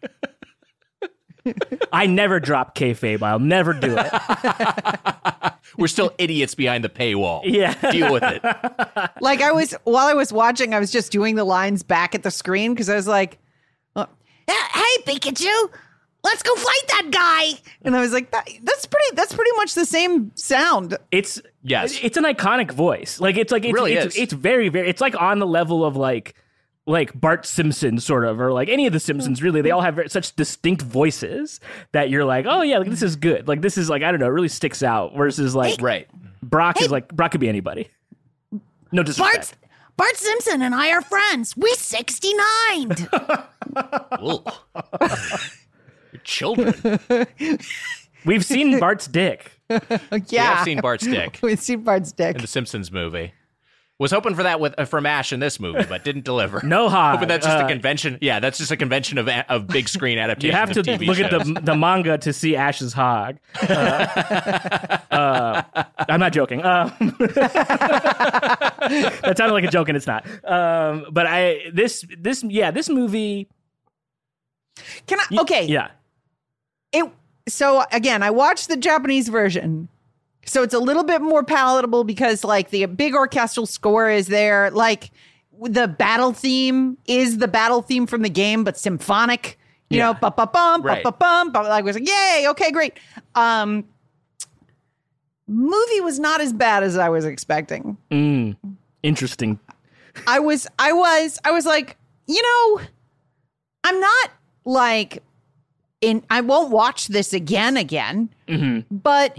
I never drop kayfabe. I'll never do it. We're still idiots behind the paywall. Yeah. Deal with it. Like while I was watching, I was just doing the lines back at the screen because I was like, "Hey, Pikachu, let's go fight that guy!" And I was like, "That's pretty much the same sound." It's an iconic voice. It's very, very. It's like on the level of like Bart Simpson, sort of, or like any of the Simpsons, really. They all have such distinct voices that you're like, oh yeah, like this is good. Like this is like, I don't know, it really sticks out. Versus like Brock could be anybody. No disrespect. Bart Simpson and I are friends. We 69'd. Your children. We've seen Bart's dick. Yeah, We have seen Bart's dick we've seen Bart's dick. in the Simpsons movie. Was hoping for that from Ash in this movie, but didn't deliver. No hot. Hoping that's just a convention. Yeah, that's just a convention of big screen adaptations. You have to of TV look shows. at the manga to see Ash's hog. I'm not joking. That sounded like a joke, and it's not. But this movie. Can I? Okay. Yeah. So again, I watched the Japanese version. So it's a little bit more palatable because like the big orchestral score is there. Like the battle theme is the battle theme from the game, but symphonic, you know, ba-ba-bum, ba-ba-bum. Like, I was like, yay. Okay, great. Movie was not as bad as I was expecting. Interesting. I was like, you know, I'm not like I won't watch this again, but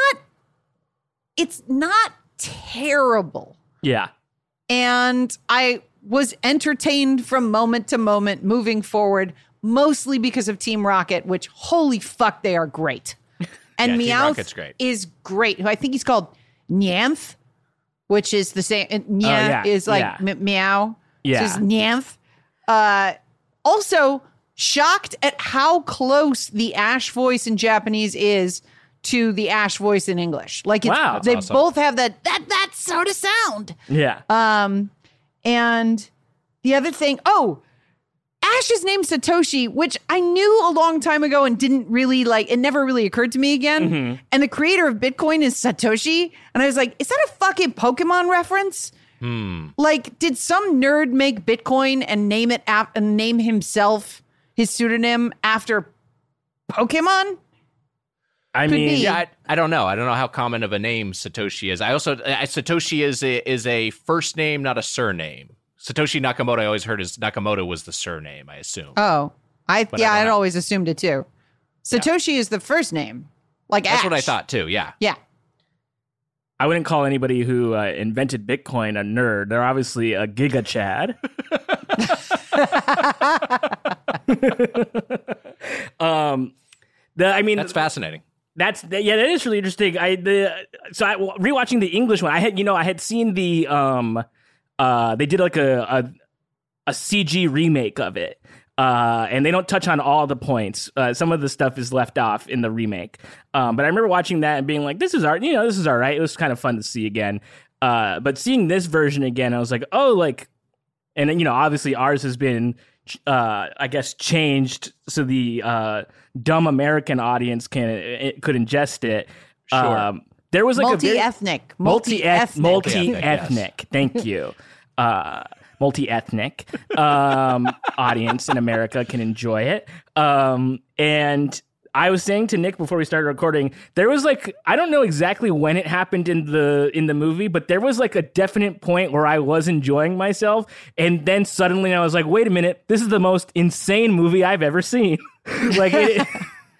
it's not terrible. Yeah. And I was entertained from moment to moment moving forward, mostly because of Team Rocket, which holy fuck, they are great. And Meowth is great. I think he's called Nyanth, which is the same. Is like meow. Yeah. So it's Nyanth. Also, shocked at how close the Ash voice in Japanese is to the Ash voice in English. Like they awesome. Both have that sort of sound. Yeah. And the other thing, Ash is named Satoshi, which I knew a long time ago and didn't really it never really occurred to me again. Mm-hmm. And the creator of Bitcoin is Satoshi. And I was like, is that a fucking Pokemon reference? Like, did some nerd make Bitcoin and name it and name himself his pseudonym after Pokemon? I mean, I don't know. I don't know how common of a name Satoshi is. Satoshi is a first name, not a surname. Satoshi Nakamoto, I always heard Nakamoto was the surname, I assume. Oh, I'd always assumed it too. Satoshi is the first name, like That's Ash. what I thought too. Yeah. Yeah. I wouldn't call anybody who invented Bitcoin a nerd. They're obviously a Giga Chad. That's fascinating. That is really interesting. Rewatching the English one, I had seen the they did like a CG remake of it. And they don't touch on all the points. Some of the stuff is left off in the remake. But I remember watching that and being like, this is all right. It was kind of fun to see again. But seeing this version again, I was like, and then, obviously ours has been, I guess, changed so the dumb American audience could ingest it. Sure. There was like multi-ethnic. Thank you. Multi-ethnic, audience in America can enjoy it. And I was saying to Nick before we started recording, there was like, I don't know exactly when it happened in the movie, but there was like a definite point where I was enjoying myself, and then suddenly I was like, wait a minute, this is the most insane movie I've ever seen. Like it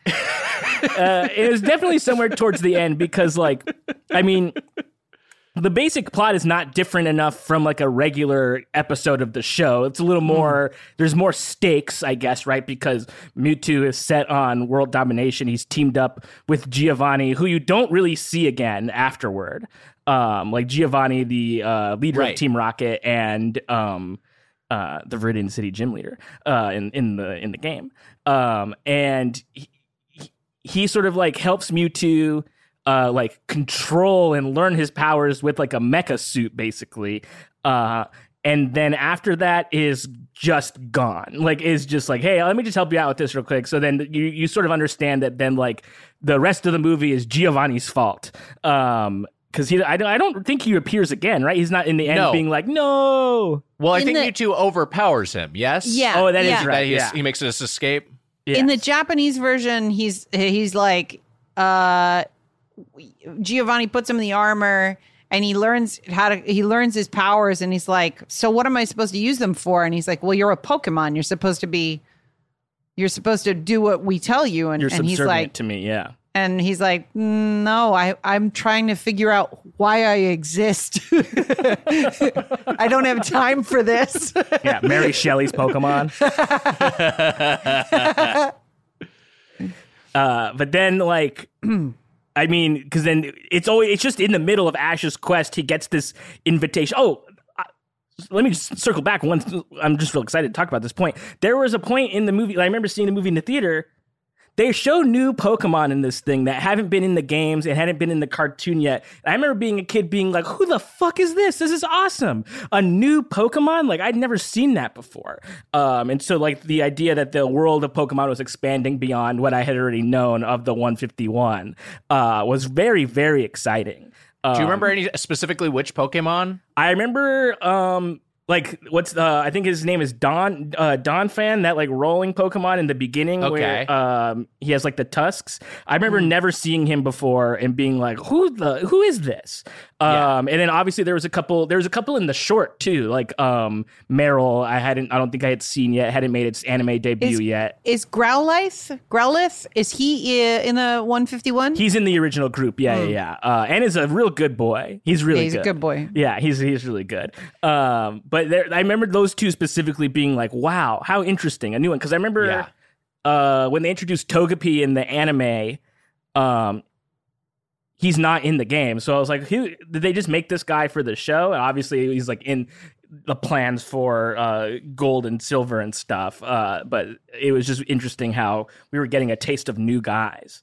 was definitely somewhere towards the end, because like, I mean, the basic plot is not different enough from like a regular episode of the show. It's a little more, there's more stakes, I guess, right? Because Mewtwo is set on world domination. He's teamed up with Giovanni, who you don't really see again afterward. Like Giovanni, the leader of Team Rocket, and the Viridian City gym leader in the game. And he sort of like helps Mewtwo like control and learn his powers with like a mecha suit, basically. And then after that is just gone. Like, is just like, hey, let me just help you out with this real quick. So then you sort of understand that then like the rest of the movie is Giovanni's fault. Because I don't think he appears again, right? He's not in the end being like, no. Well, I think Mewtwo overpowers him, yes? Yeah. Oh, that is right. He makes this escape. Yes. In the Japanese version, he's like, Giovanni puts him in the armor and he learns his powers, and he's like, so what am I supposed to use them for? And he's like, well, you're a Pokemon. You're supposed to do what we tell you. And, you're and he's like, to me, yeah. And he's like, no, I'm trying to figure out why I exist. I don't have time for this. Yeah, Mary Shelley's Pokemon. But then, like, I mean, because then it's just in the middle of Ash's quest, he gets this invitation. Oh, let me just circle back once. I'm just real excited to talk about this point. There was a point in the movie, I remember seeing the movie in the theater. They show new Pokemon in this thing that haven't been in the games and hadn't been in the cartoon yet. And I remember being a kid being like, who the fuck is this? This is awesome. A new Pokemon? Like, I'd never seen that before. And so, like, the idea that the world of Pokemon was expanding beyond what I had already known of the 151 was very, very exciting. Do you remember any specifically which Pokemon? I remember... like I think his name is Don Fan, that like rolling Pokemon in the beginning where he has like the tusks. I remember never seeing him before and being like, who is this? And then obviously there was a couple in the short too, like Meryl, I don't think I had seen yet, hadn't made its anime debut yet. Is Growlithe, is he in the 151? He's in the original group, yeah. And is a real good boy. He's really he's good. a good boy. Yeah, he's really good. But I remember those two specifically being like, wow, how interesting, a new one. Because I remember when they introduced Togepi in the anime, he's not in the game. So I was like, did they just make this guy for the show? And obviously he's like in the plans for gold and silver and stuff. But it was just interesting how we were getting a taste of new guys.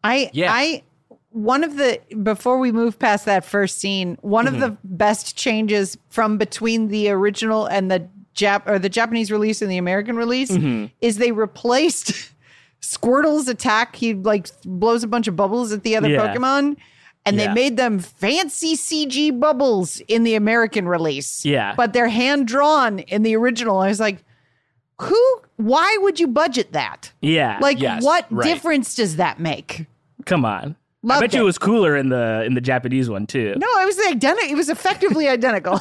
Before we move past that first scene, one of the best changes from between the original and the Japanese release and the American release is they replaced Squirtle's attack. He like blows a bunch of bubbles at the other Pokemon, and they made them fancy CG bubbles in the American release. Yeah, but they're hand drawn in the original. I was like, why would you budget that? Yeah, like what difference does that make? Come on. I bet you it was cooler in the Japanese one too. No, it was identical. It was effectively identical.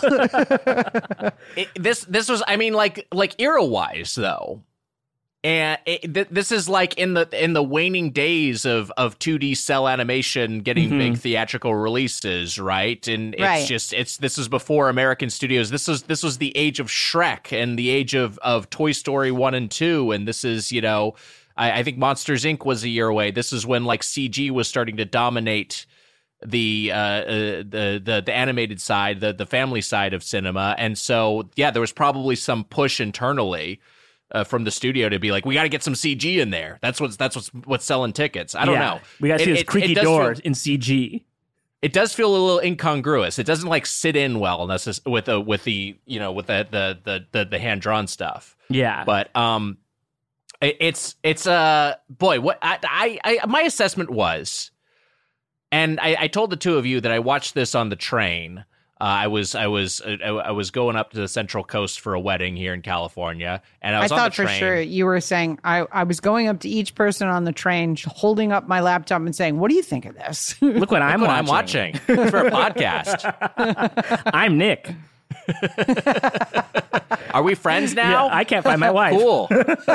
This was, I mean, like era wise though, and this is like in the waning days of 2D cell animation getting big theatrical releases, right? And it's this is before American studios. This was the age of Shrek and the age of Toy Story 1 and 2, and this is, you know. I think Monsters, Inc. was a year away. This is when like CG was starting to dominate the animated side, the family side of cinema, and so there was probably some push internally from the studio to be like, we got to get some CG in there. That's what's selling tickets. I don't know. We got to see this creaky door in CG. It does feel a little incongruous. It doesn't like sit in well with the hand drawn stuff. Yeah, but It's boy, what I my assessment was, and I told the two of you that I watched this on the train, I was going up to the Central Coast for a wedding here in California, and I was on the train. For sure you were saying I was going up to each person on the train, holding up my laptop and saying, "What do you think of this?" Look what I'm watching for a podcast. I'm Nick. Are we friends now? Yeah, I can't find my wife. Cool.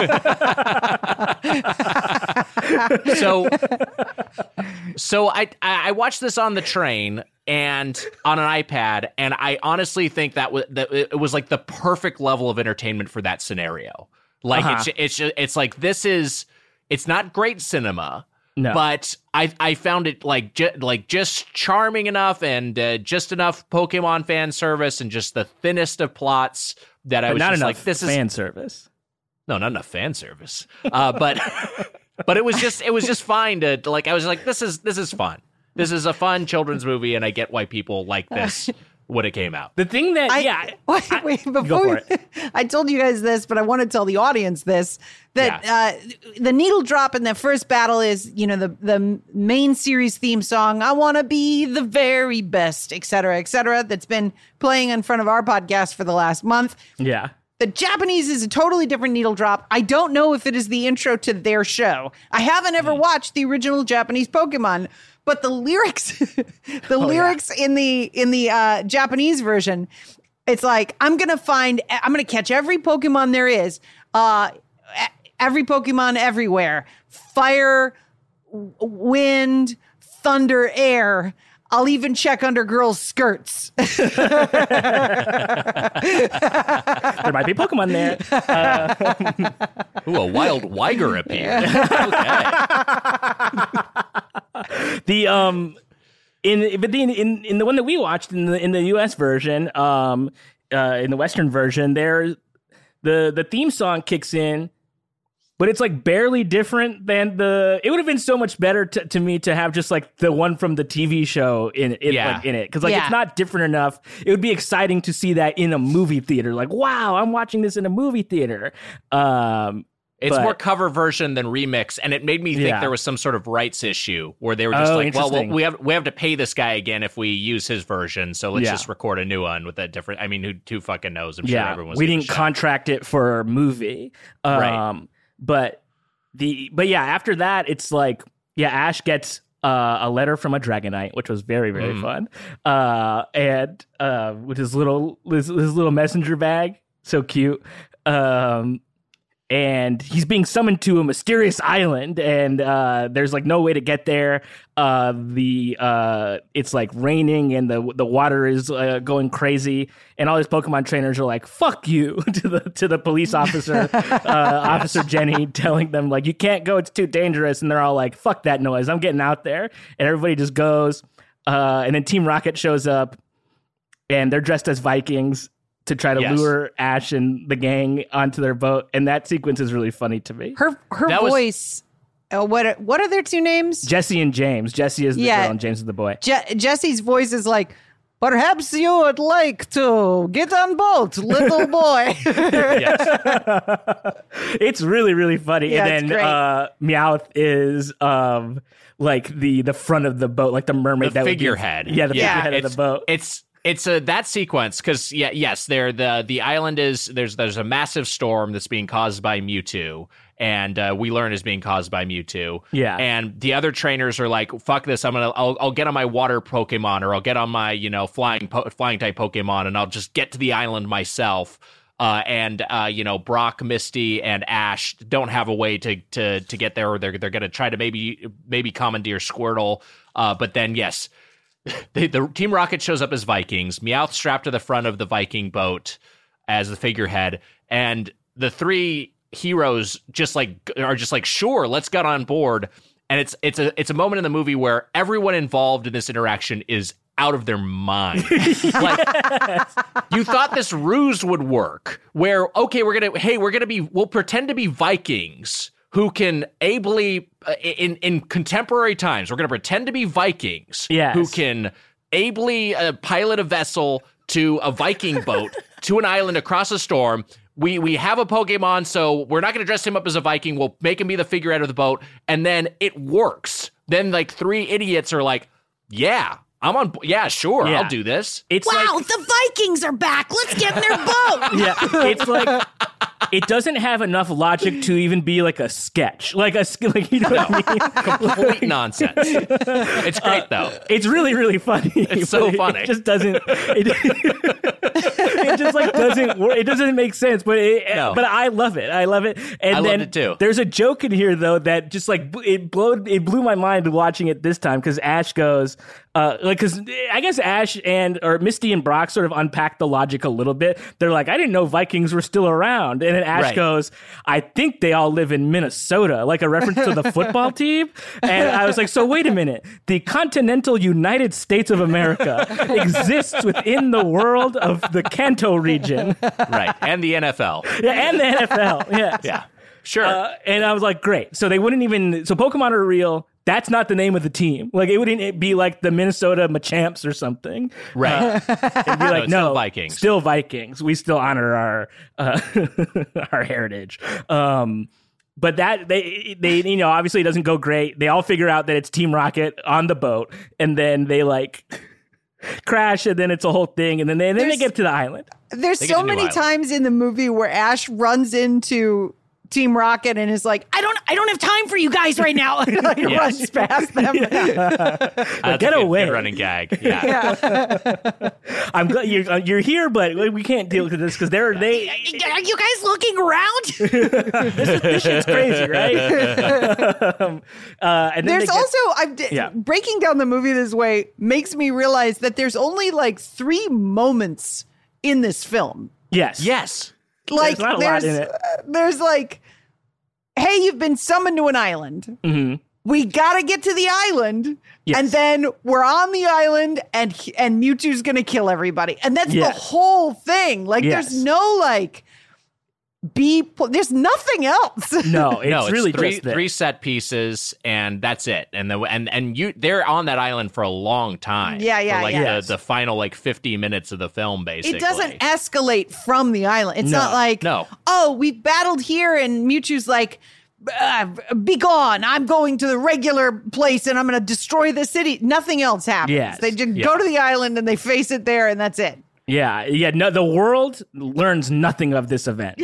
So I watched this on the train and on an iPad, and I honestly think that it was like the perfect level of entertainment for that scenario. Like it's like it's not great cinema. No. But I found it just charming enough and just enough Pokemon fan service and just the thinnest of plots that I was not just enough like, this is fan service. No, not enough fan service. But it was just fine to like. I was like, this is fun. This is a fun children's movie, and I get why people like this when it came out. The thing that wait before I told you guys this, but I want to tell the audience this. That the needle drop in the first battle is, the main series theme song, "I Want to Be the Very Best," et cetera, that's been playing in front of our podcast for the last month. Yeah. The Japanese is a totally different needle drop. I don't know if it is the intro to their show. I haven't ever watched the original Japanese Pokemon, but the lyrics, in the Japanese version, it's like, I'm going to catch every Pokemon there is, every Pokemon everywhere, fire, wind, thunder, air. I'll even check under girls' skirts. There might be Pokemon there. Ooh, a wild Weiger appeared. Okay. In the one that we watched in the US version, in the Western version, the theme song kicks in. But it's like barely different than it would have been so much better to me to have just like the one from the TV show in it. Because it's not different enough. It would be exciting to see that in a movie theater. Like, wow, I'm watching this in a movie theater. It's more cover version than remix, and it made me think there was some sort of rights issue where they were just like, well, we have to pay this guy again if we use his version, so let's just record a new one with a different. I mean, who fucking knows? I'm sure everyone's. We didn't contract it for a movie, right? But after that, it's like, Ash gets a letter from a Dragonite, which was very, very fun. And with his little messenger bag, so cute. And he's being summoned to a mysterious island, and there's like no way to get there. It's like raining, and the water is going crazy, and all his Pokemon trainers are like, "Fuck you" to the police officer, Officer Jenny, telling them like, "You can't go; it's too dangerous." And they're all like, "Fuck that noise! I'm getting out there." And everybody just goes, and then Team Rocket shows up, and they're dressed as Vikings to try to lure Ash and the gang onto their boat, and that sequence is really funny to me. Her voice. What are their two names? Jesse and James. Jesse is the girl, and James is the boy. Jesse's voice is like, "Perhaps you would like to get on boat, little boy." It's really, really funny. Yeah, and then Meowth is like the front of the boat, like the mermaid, the figurehead. Figurehead of the boat. It's that sequence because the island is there's a massive storm that's being caused by Mewtwo, and we learn is being caused by Mewtwo. Yeah, and the other trainers are like, "Fuck this! I'll get on my water Pokemon, or I'll get on my flying type Pokemon, and I'll just get to the island myself." Brock, Misty, and Ash don't have a way to get there, or they're gonna try to maybe commandeer Squirtle, but then yes. The Team Rocket shows up as Vikings, Meowth strapped to the front of the Viking boat as the figurehead, and the three heroes are just like, sure, let's get on board. And it's a moment in the movie where everyone involved in this interaction is out of their mind. Like, you thought this ruse would work, where we'll pretend to be Vikings who can ably, in contemporary times, we're going to pretend to be Vikings who can ably pilot a vessel to a Viking boat to an island across a storm. We have a Pokemon, so we're not going to dress him up as a Viking. We'll make him be the figurehead of the boat, and then it works. Then like three idiots are like, yeah, I'm on. Yeah, sure. Yeah. I'll do this. It's Wow, like, the Vikings are back. Let's get in their boat. yeah, it's like it doesn't have enough logic to even be like a sketch, like you know what I mean? Complete nonsense. It's great though. It's really, really funny. It's so but funny. It just doesn't. It just like doesn't work. It doesn't make sense. But but I love it. I love it. And I then loved it too. There's a joke in here though that just like it blew my mind watching it this time because Ash goes. Because I guess Ash or Misty and Brock sort of unpack the logic a little bit. They're like, I didn't know Vikings were still around. And then Ash goes, I think they all live in Minnesota, like a reference to the football team. And I was like, so wait a minute. The continental United States of America exists within the world of the Kanto region. Right. And the NFL. Yeah, and the NFL. Yeah. Yeah. Sure. And I was like, great. So they wouldn't even... So Pokemon are real. That's not the name of the team. Like, it wouldn't be like the Minnesota Machamps or something. Right. It'd be like, no, still Vikings. Still Vikings. We still honor our our heritage. But that they you know, obviously it doesn't go great. They all figure out that it's Team Rocket on the boat, and then they like crash, and then it's a whole thing, and then they get to the island. There's They so get to New many Island. times in the movie where Ash runs into Team Rocket and is like, I don't have time for you guys right now. And like runs past them. Get a away. good running gag. Yeah. I'm glad you're here, but we can't deal with this because they. Are you guys looking around? This shit's crazy, right? And then There's also breaking down the movie this way makes me realize that there's only like 3 moments in this film. Yes. Like There's not a lot in it. There's like, hey, you've been summoned to an island. Mm-hmm. We gotta get to the island, and then we're on the island, and Mewtwo's gonna kill everybody, and that's the whole thing. Like, there's no like there's nothing else. No, it's really just three set pieces, and that's it. And they're on that island for a long time. Yeah, the final like 50 minutes of the film, basically. It doesn't escalate from the island. It's not like, oh, we've battled here, and Mewtwo's like, be gone. I'm going to the regular place, and I'm going to destroy the city. Nothing else happens. Yes. They just go to the island, and they face it there, and that's it. Yeah. No, the world learns nothing of this event.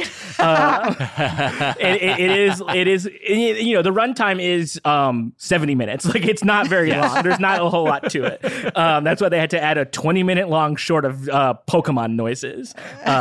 It is. You know, the runtime is 70 minutes. Like, it's not very long. There's not a whole lot to it. That's why they had to add a 20-minute long short of Pokemon noises.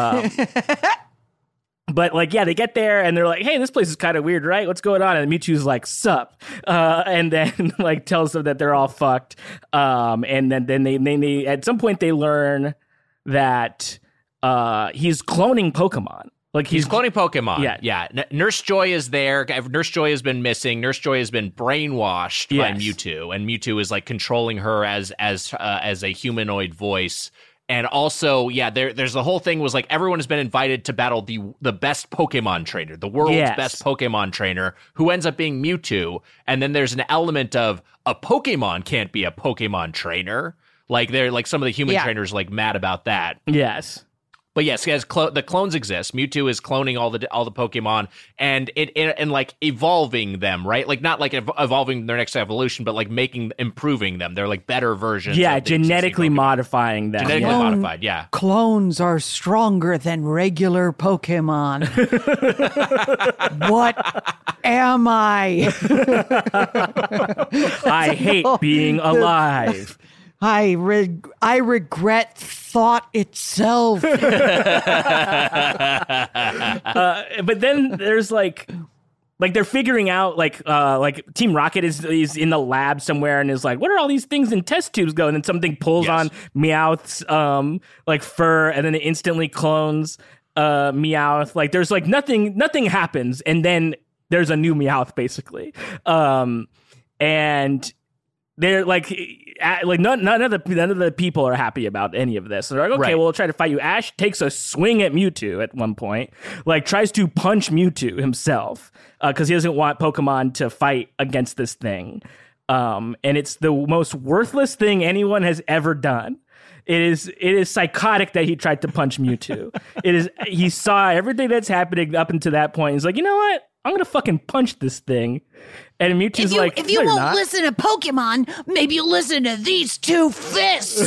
But like, they get there and they're like, hey, this place is kind of weird, right? What's going on? And Mewtwo's like, sup? And then like tells them that they're all fucked. And then they at some point they learn that he's cloning Pokemon. Like he's cloning Pokemon. Yeah. Nurse Joy is there. Nurse Joy has been missing. Nurse Joy has been brainwashed by Mewtwo, and Mewtwo is like controlling her as a humanoid voice. And also, there's the whole thing was like everyone has been invited to battle the best Pokemon trainer, the world's best Pokemon trainer, who ends up being Mewtwo. And then there's an element of a Pokemon can't be a Pokemon trainer. Like they're like some of the human trainers like mad about that. Yes. But yes, the clones exist. Mewtwo is cloning all the Pokemon and like evolving them, right? Like not like evolving their next evolution, but like improving them. They're like better versions. Yeah, of the genetically modifying them. Genetically modified, yeah. Clones are stronger than regular Pokemon. What am I? I hate being alive. I regret thought itself. But then there's like they're figuring out like Team Rocket is in the lab somewhere and is like, what are all these things in test tubes going? And something pulls on Meowth's like fur, and then it instantly clones Meowth. Like there's like nothing happens, and then there's a new Meowth basically, and they're like none of the people are happy about any of this. So they're like, okay, well, we'll try to fight you. Ash takes a swing at Mewtwo at one point, like tries to punch Mewtwo himself because he doesn't want Pokemon to fight against this thing. And it's the most worthless thing anyone has ever done. It is psychotic that he tried to punch Mewtwo. He saw everything that's happening up until that point. He's like, you know what? I'm going to fucking punch this thing. And Mewtwo's like, if you "No, you're won't not." listen to Pokemon, maybe you'll listen to these two fists.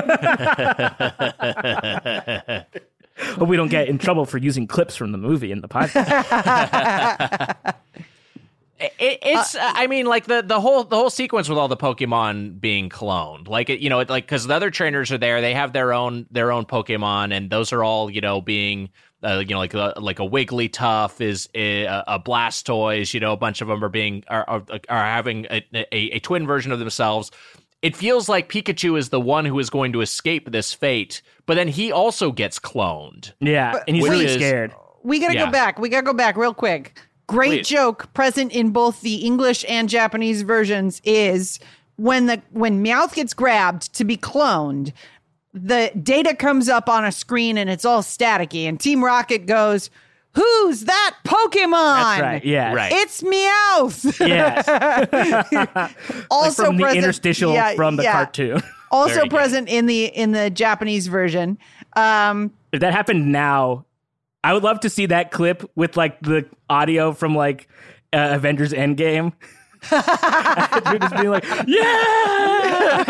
But we don't get in trouble for using clips from the movie in the podcast. It's I mean, like the whole sequence with all the Pokemon being cloned, like because the other trainers are there, they have their own Pokemon, and those are all being like a Wigglytuff is a Blastoise, a bunch of them are having a twin version of themselves. It feels like Pikachu is the one who is going to escape this fate, but then he also gets cloned. Yeah, and he's really scared. We gotta go back. We gotta go back real quick. Great joke present in both the English and Japanese versions is when Meowth gets grabbed to be cloned, the data comes up on a screen and it's all staticky, and Team Rocket goes, "Who's that Pokemon?" That's right. Yeah, right. It's Meowth. Yes. Also like from the present, interstitial from the cartoon. Also present in the Japanese version. If that happened now, I would love to see that clip with like the audio from like Avengers Endgame. You're just being like, yeah.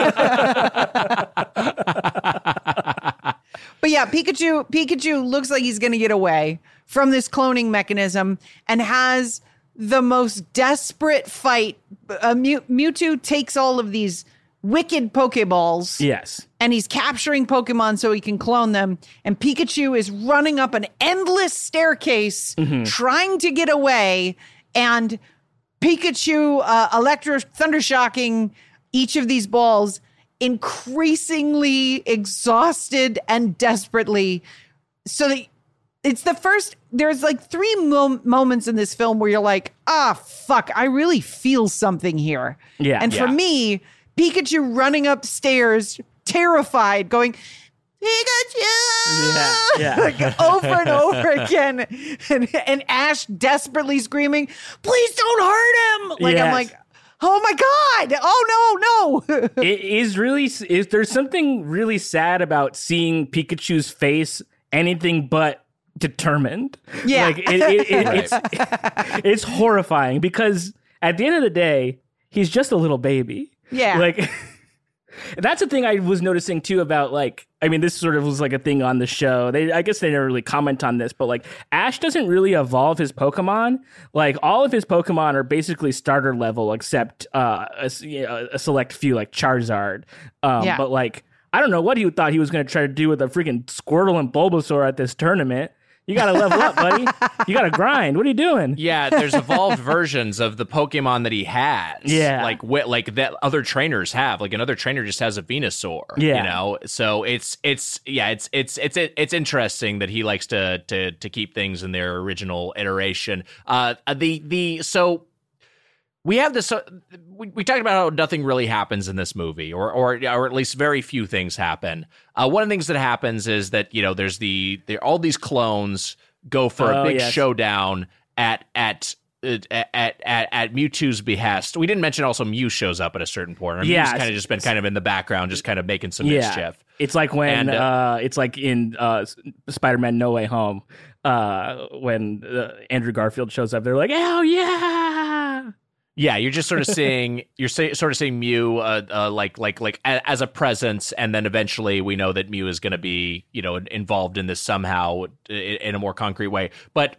But yeah, Pikachu looks like he's going to get away from this cloning mechanism and has the most desperate fight. Mewtwo takes all of these wicked Pokeballs. Yes. And he's capturing Pokemon so he can clone them. And Pikachu is running up an endless staircase trying to get away. And Pikachu Thundershocking each of these balls increasingly exhausted and desperately. So that it's the first, there's like three moments in this film where you're like, fuck, I really feel something here. Yeah. And for me, Pikachu running upstairs, terrified, going, Pikachu! Yeah. Like, over and over again. And Ash desperately screaming, please don't hurt him! Like, yes. I'm like, oh my God! Oh, no! It is really, there's something really sad about seeing Pikachu's face anything but determined. Yeah. Like, it's horrifying because at the end of the day, he's just a little baby. Yeah. Like, that's the thing I was noticing too about, like, I mean, this sort of was like a thing on the show. I guess they never really comment on this, but like Ash doesn't really evolve his Pokemon. Like all of his Pokemon are basically starter level, except a select few like Charizard. But like, I don't know what he thought he was going to try to do with a freaking Squirtle and Bulbasaur at this tournament. You got to level up, buddy. You got to grind. What are you doing? Yeah, there's evolved versions of the Pokemon that he has. Yeah. Like that other trainers have. Like another trainer just has a Venusaur. Yeah. So it's interesting that he likes to keep things in their original iteration. So we have this. We talked about how nothing really happens in this movie, or at least very few things happen. One of the things that happens is that there's all these clones go for a big showdown at Mewtwo's behest. We didn't mention also Mew shows up at a certain point. Mew's kind of just been kind of in the background, just kind of making some mischief. It's like when it's like in Spider-Man No Way Home when Andrew Garfield shows up. They're like, oh yeah. Yeah, you're just sort of seeing Mew like as a presence, and then eventually we know that Mew is going to be involved in this somehow in a more concrete way. But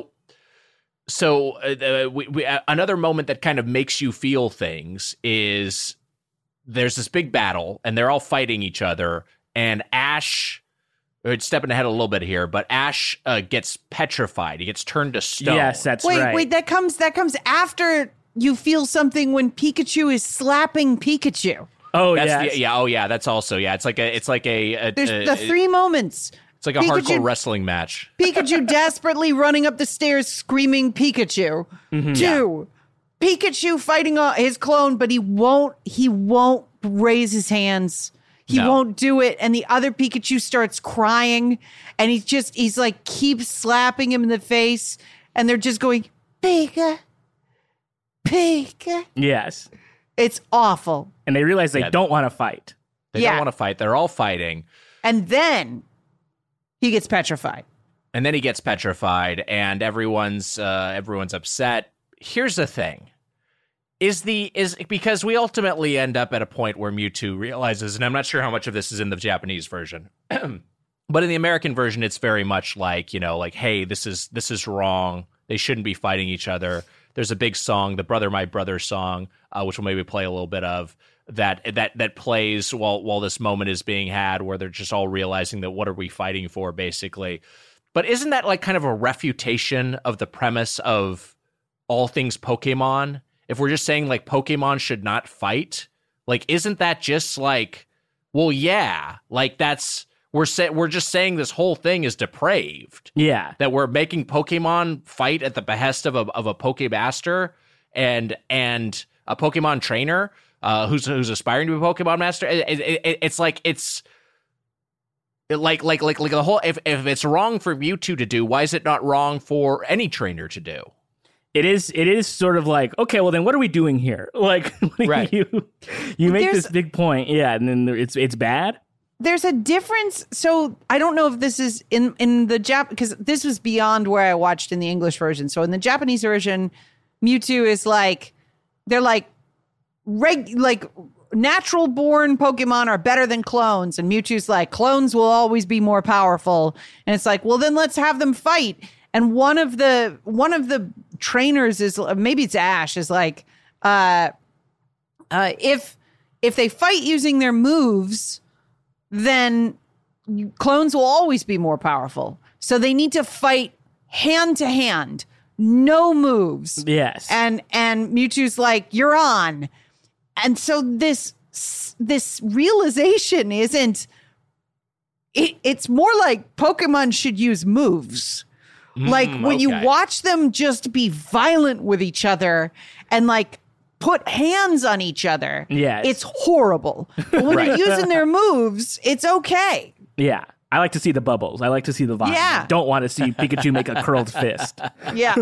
another moment that kind of makes you feel things is there's this big battle and they're all fighting each other, and Ash. Stepping ahead a little bit here, but Ash gets petrified. He gets turned to stone. Yes, that's right. Wait, that comes after you feel something when Pikachu is slapping Pikachu. Oh, yeah. That's also, It's like a There's the three moments. It's like a hardcore wrestling match. Pikachu desperately running up the stairs screaming Pikachu. Mm-hmm. 2, Pikachu fighting his clone, but he won't raise his hands. He won't do it. And the other Pikachu starts crying, and he's like, keeps slapping him in the face. And they're just going, Pika. Yes. It's awful. And they realize they don't want to fight. They don't want to fight. They're all fighting. And then he gets petrified. And everyone's upset. Here's the thing. is because we ultimately end up at a point where Mewtwo realizes, and I'm not sure how much of this is in the Japanese version, but in the American version, it's very much like, like, hey, this is wrong. They shouldn't be fighting each other. There's a big song, the Brother My Brother song, which we'll maybe play a little bit of, that plays while this moment is being had, where they're just all realizing that what are we fighting for, basically. But isn't that like kind of a refutation of the premise of all things Pokemon? If we're just saying like Pokemon should not fight, like, isn't that just like, well, yeah, like we're just saying this whole thing is depraved. Yeah. That we're making Pokemon fight at the behest of a Pokemaster and a Pokemon trainer who's aspiring to be a Pokemon master. It's like the whole, if it's wrong for Mewtwo to do, why is it not wrong for any trainer to do? It is sort of like, okay, well then what are we doing here? Like, right. you make this big point, yeah, and then it's bad. There's a difference. So I don't know if this is in the Jap, because this was beyond where I watched in the English version. So in the Japanese version, Mewtwo is like, they're like natural born Pokemon are better than clones, and Mewtwo's like, clones will always be more powerful, and it's like, well then let's have them fight. And one of the trainers is, maybe it's Ash, is like, if they fight using their moves, then clones will always be more powerful. So they need to fight hand to hand, no moves. Yes. And Mewtwo's like, you're on. And so this realization isn't, it's more like Pokemon should use moves. Like when you watch them just be violent with each other and like put hands on each other, it's horrible. But when they're using their moves, it's okay. Yeah. I like to see the bubbles. I like to see the vibe. Yeah. I don't want to see Pikachu make a curled fist. Yeah.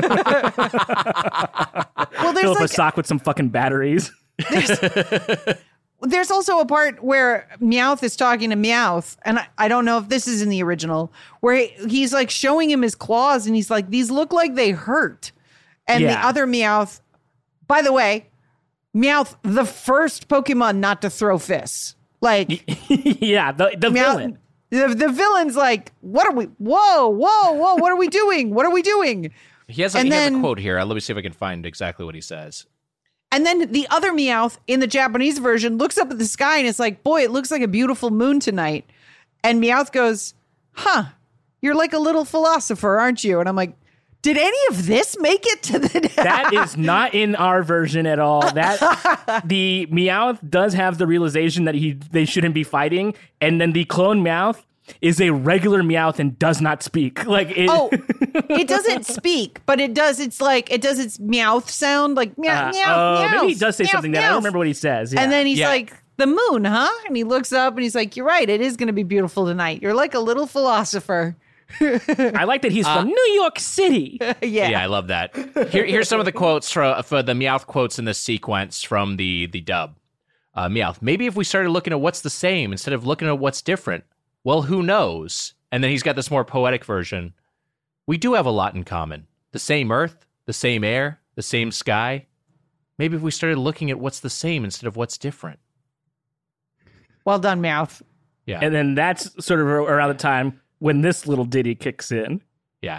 Well, there's fill up a sock with some fucking batteries. There's also a part where Meowth is talking to Meowth, and I don't know if this is in the original, where he's like showing him his claws, and he's like, these look like they hurt. And the other Meowth, by the way, Meowth, the first Pokemon not to throw fists. Like, yeah, the Meowth, villain. The villain's like, what are we? Whoa, what are we doing? What are we doing? He has a quote here. Let me see if I can find exactly what he says. And then the other Meowth in the Japanese version looks up at the sky and it's like, boy, it looks like a beautiful moon tonight. And Meowth goes, huh, you're like a little philosopher, aren't you? And I'm like, did any of this make it to the... That is not in our version at all. That the Meowth does have the realization that they shouldn't be fighting. And then the clone Meowth is a regular Meowth and does not speak. Like it doesn't speak, but it does. It's like it does its Meowth sound, like meow, meow. Maybe he does say something meow. that I don't remember what he says. Yeah. And then he's like, the moon, huh? And he looks up and he's like, you're right. It is going to be beautiful tonight. You're like a little philosopher. I like that he's from New York City. Yeah, I love that. Here's some of the quotes for the Meowth quotes in this sequence from the dub. Meowth, maybe if we started looking at what's the same instead of looking at what's different. Well, who knows? And then he's got this more poetic version. We do have a lot in common. The same earth, the same air, the same sky. Maybe if we started looking at what's the same instead of what's different. Well done, Meowth. Yeah. And then that's sort of around the time when this little ditty kicks in. Yeah.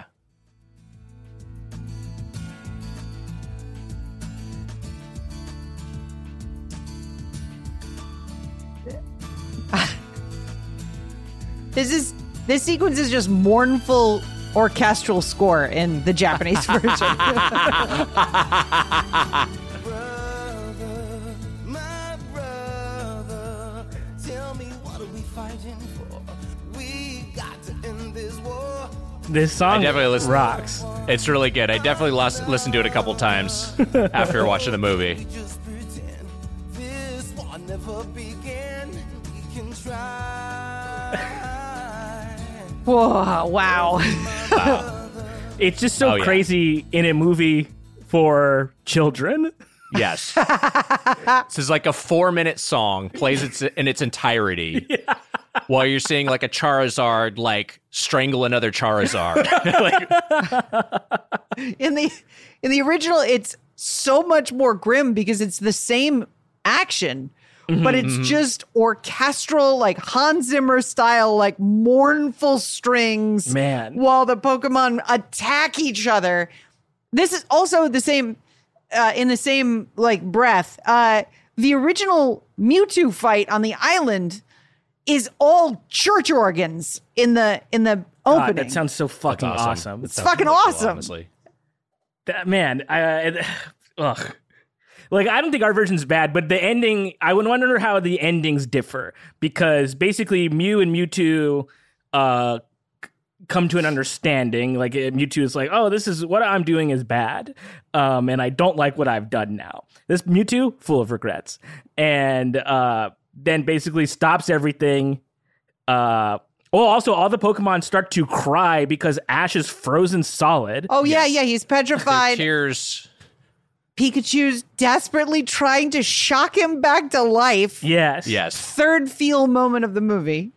This sequence is just mournful orchestral score in the Japanese version. My brother, tell me what are we fighting for? We got to end this war. This song rocks. It's really good. I definitely listened to it a couple times after watching the movie. Just pretend this war never began. We can try. Whoa, wow. It's just so crazy in a movie for children. Yes. This is like a 4-minute song, plays in its entirety. Yeah. While you're seeing like a Charizard like strangle another Charizard. In the original, it's so much more grim because it's the same action, but it's just orchestral, like Hans Zimmer style, like mournful strings. Man. While the Pokemon attack each other. This is also the same, in the same like breath. The original Mewtwo fight on the island is all church organs in the opening. God, that sounds so fucking awesome. It's fucking awesome. Honestly. That, man, ugh. Like, I don't think our version's bad, but the ending, I would wonder how the endings differ. Because basically, Mew and Mewtwo come to an understanding. Like, Mewtwo is like, oh, this is what I'm doing is bad. And I don't like what I've done now. This Mewtwo, full of regrets. And then basically stops everything. Also, all the Pokemon start to cry because Ash is frozen solid. Oh, yeah, he's petrified. Tears. Pikachu's desperately trying to shock him back to life. Yes. Third feel moment of the movie.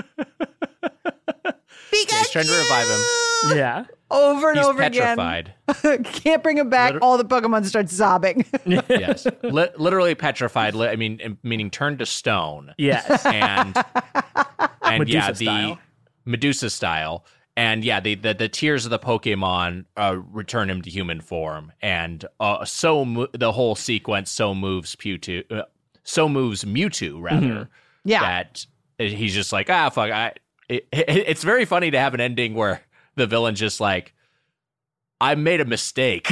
Pikachu! He's trying to revive him. Yeah. Over and He's over petrified. again. Can't bring him back. All the Pokemon start sobbing. Yes. Literally petrified, meaning turned to stone. Yes. And Medusa style. Medusa style. And yeah, the tears of the Pokemon return him to human form, and the whole sequence moves Mewtwo rather. Yeah, that he's just like fuck. It's very funny to have an ending where the villain's just like, I made a mistake.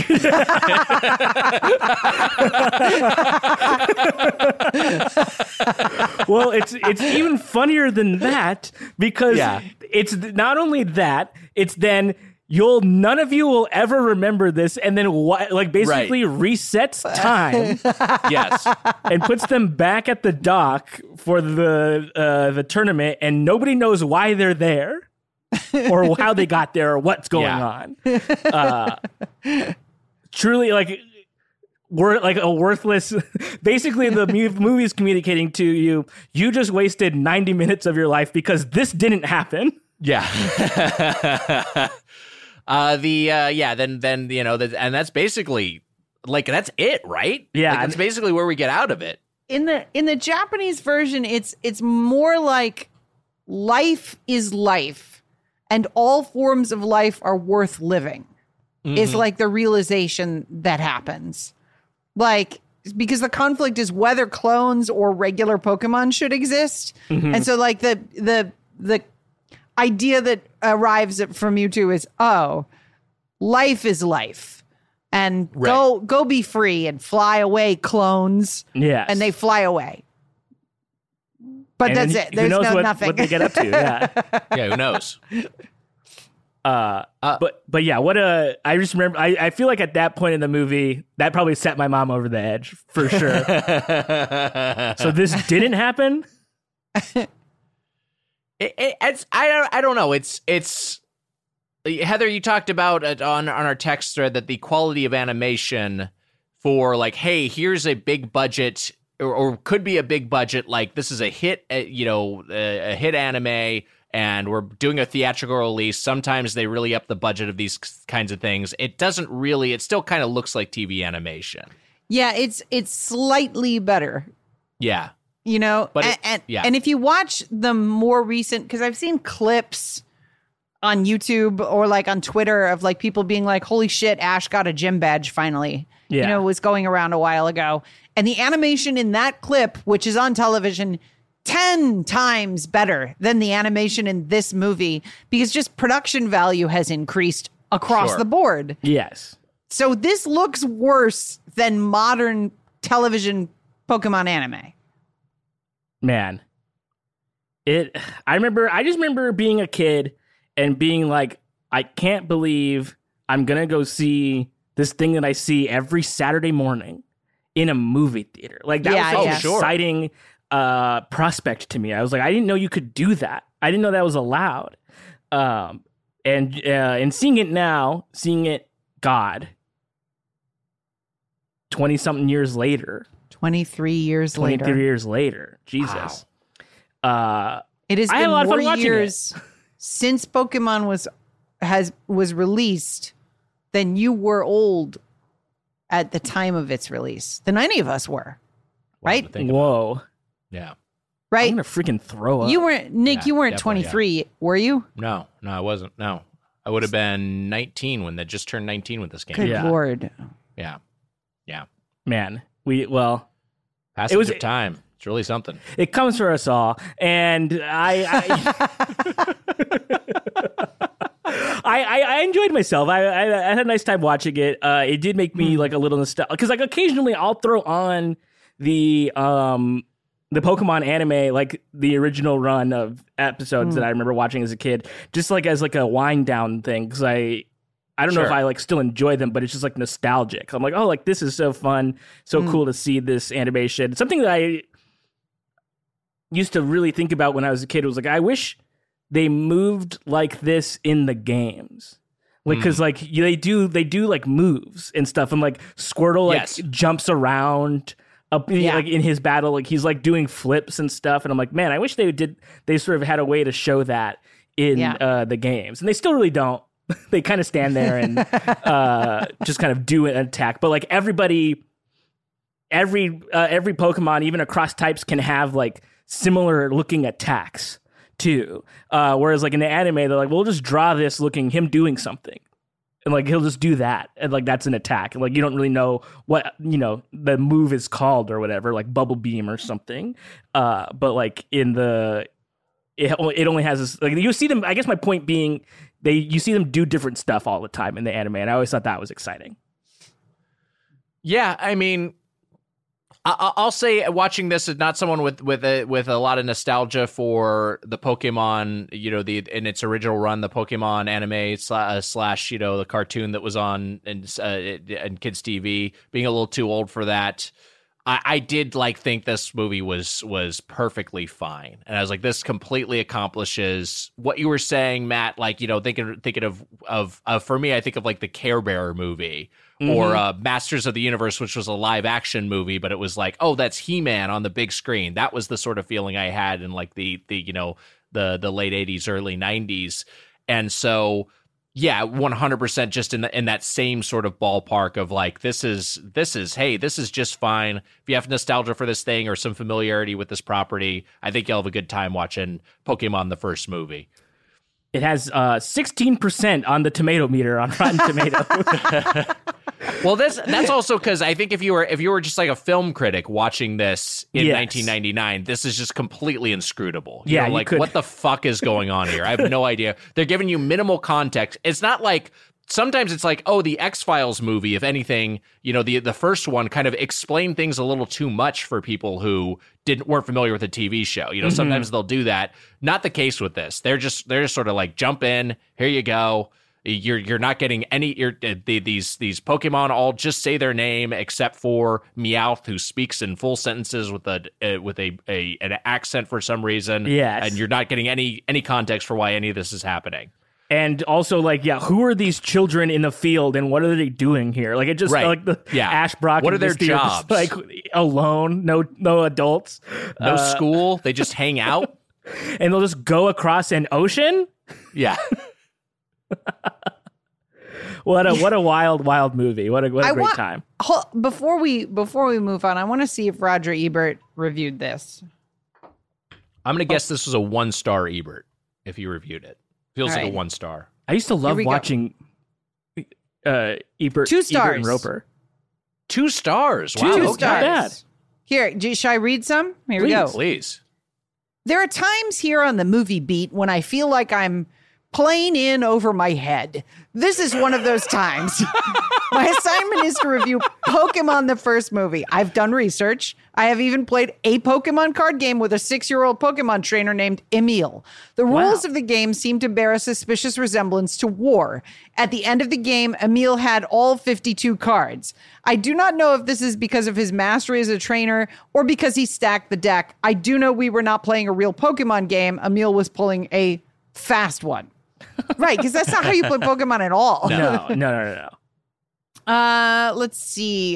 Well, it's even funnier than that because it's not only that, it's then none of you will ever remember this, and then basically resets time. Yes, and puts them back at the dock for the tournament, and nobody knows why they're there. Or how they got there, or what's going on. Truly, we're a worthless. Basically, the movie's communicating to you: you just wasted 90 minutes of your life because this didn't happen. Yeah. Then and that's basically that's it, right? Yeah, that's basically where we get out of it. In the Japanese version, it's more like life is life. And all forms of life are worth living is like the realization that happens. Like, because the conflict is whether clones or regular Pokemon should exist. And so like the idea that arrives from Mewtwo is, life is life. And go be free and fly away, clones. Yes. And they fly away. But that's it. There's nothing. What they get up to, yeah. Yeah, who knows? But yeah, I just remember, I feel like at that point in the movie, that probably set my mom over the edge, for sure. So this didn't happen? I don't know. It's Heather, you talked about on our text thread that the quality of animation for hey, here's a big budget or could be a big budget, this is a hit, a hit anime, and we're doing a theatrical release. Sometimes they really up the budget of these kinds of things. It doesn't really. It still kind of looks like TV animation. Yeah, it's slightly better. Yeah, but and if you watch the more recent, because I've seen clips on YouTube or on Twitter of people being like, "Holy shit, Ash got a gym badge finally." Yeah. It was going around a while ago. And the animation in that clip, which is on television, 10 times better than the animation in this movie because just production value has increased across the board. Yes. So this looks worse than modern television Pokemon anime. Man. I just remember being a kid and being like, I can't believe I'm going to go see this thing that I see every Saturday morning in a movie theater. That was such an exciting prospect to me. I was like, I didn't know you could do that. I didn't know that was allowed. And seeing it now, God, 20-something years later. 23 years later. 23 years later. Jesus. Wow. It has been more years since Pokemon was released than you were old at the time of its release than any of us were. Right? Whoa. Yeah. Right? I'm going to freaking throw up. You weren't, Nick, Yeah, you weren't definitely, 23, were you? No, I wasn't. No. I would have been 19 when they just turned 19 with this game. Good Yeah. Lord. Yeah. Man, Passage of time. It's really something. it comes for us all. And I enjoyed myself. I had a nice time watching it. It did make me like a little nostalgic because like occasionally I'll throw on the Pokemon anime, like the original run of episodes that I remember watching as a kid, just like as like a wind down thing. Because I don't know if I like still enjoy them, but it's just like nostalgic. I'm like, oh, like this is so fun, so cool to see this animation. Something that I used to really think about when I was a kid was like, I wish they moved like this in the games. Like, because like they do like moves and stuff, and like Squirtle like jumps around up like in his battle, like he's like doing flips and stuff, and I'm like, man, I wish they sort of had a way to show that in the games, and they still really don't. They kind of stand there and just kind of do an attack, but like every Pokemon, even across types, can have like similar looking attacks too. Whereas like in the anime, they're like, we'll just draw this looking him doing something. And like he'll just do that, and like that's an attack. And like you don't really know what the move is called or whatever, like Bubble Beam or something. But like in it only has this. Like you see them. I guess my point being, you see them do different stuff all the time in the anime, and I always thought that was exciting. Yeah, I mean, I'll say watching this is not someone with a lot of nostalgia for the Pokemon, in its original run, the Pokemon anime slash the cartoon that was on in kids TV. Being a little too old for that, I did think this movie was perfectly fine, and I was like, this completely accomplishes what you were saying, Matt. Like thinking of for me, I think of like the Care Bear movie. Or Masters of the Universe, which was a live action movie, but it was like, oh, that's He-Man on the big screen. That was the sort of feeling I had in like the late 80s, early 90s. And so, yeah, 100% just in that same sort of ballpark of like, this is just fine. If you have nostalgia for this thing or some familiarity with this property, I think you'll have a good time watching Pokemon the first movie. It has 16% on the tomato meter on Rotten Tomatoes. Well, that's also because I think if you were just like a film critic watching this in 1999, this is just completely inscrutable. What the fuck is going on here? I have no idea. They're giving you minimal context. It's not like sometimes it's like, oh, the X-Files movie, if anything, the first one kind of explained things a little too much for people who weren't familiar with the TV show. Sometimes they'll do that. Not the case with this. They're just sort of like, jump in, here you go. You're not getting any. These Pokemon all just say their name except for Meowth, who speaks in full sentences with an accent for some reason. Yes, and you're not getting any context for why any of this is happening. And also, like, who are these children in the field, and what are they doing here? Like, it just Ash, Brock, what and are their Misty jobs? Are just, like, alone, no adults, no school. They just hang out, and they'll just go across an ocean. Yeah. What a wild movie. What a great time. Before we move on, I want to see if Roger Ebert reviewed this. I'm going to guess this was a 1-star Ebert if he reviewed it. Feels like a 1 star. I used to love watching Ebert. 2 stars. Ebert and Roper. 2 stars. Wow. 2 okay. stars. Here, should I read some? Here we go. Please. There are times here on the Movie Beat when I feel like I'm playing in over my head. This is one of those times. My assignment is to review Pokemon the first movie. I've done research. I have even played a Pokemon card game with a 6-year-old Pokemon trainer named Emil. The rules of the game seem to bear a suspicious resemblance to War. At the end of the game, Emil had all 52 cards. I do not know if this is because of his mastery as a trainer or because he stacked the deck. I do know we were not playing a real Pokemon game. Emil was pulling a fast one. Right, because that's not how you play Pokemon at all. No. Let's see.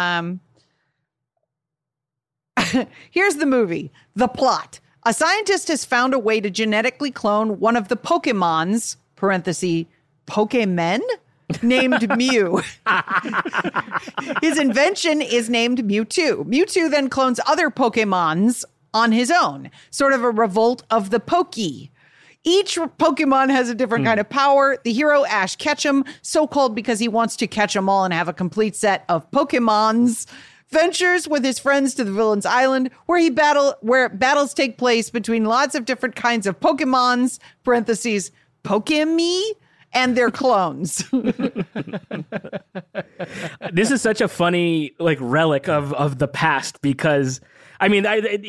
Here's the movie. The plot. A scientist has found a way to genetically clone one of the Pokemons, parenthesis, Pokemen, named Mew. His invention is named Mewtwo. Mewtwo then clones other Pokemons on his own, sort of a revolt of the Poke. Each Pokemon has a different kind of power. The hero, Ash Ketchum, so called because he wants to catch them all and have a complete set of Pokemons, ventures with his friends to the villain's island, where battles take place between lots of different kinds of Pokemons, parentheses, Pokemon, and their clones. This is such a funny relic of the past, because I mean,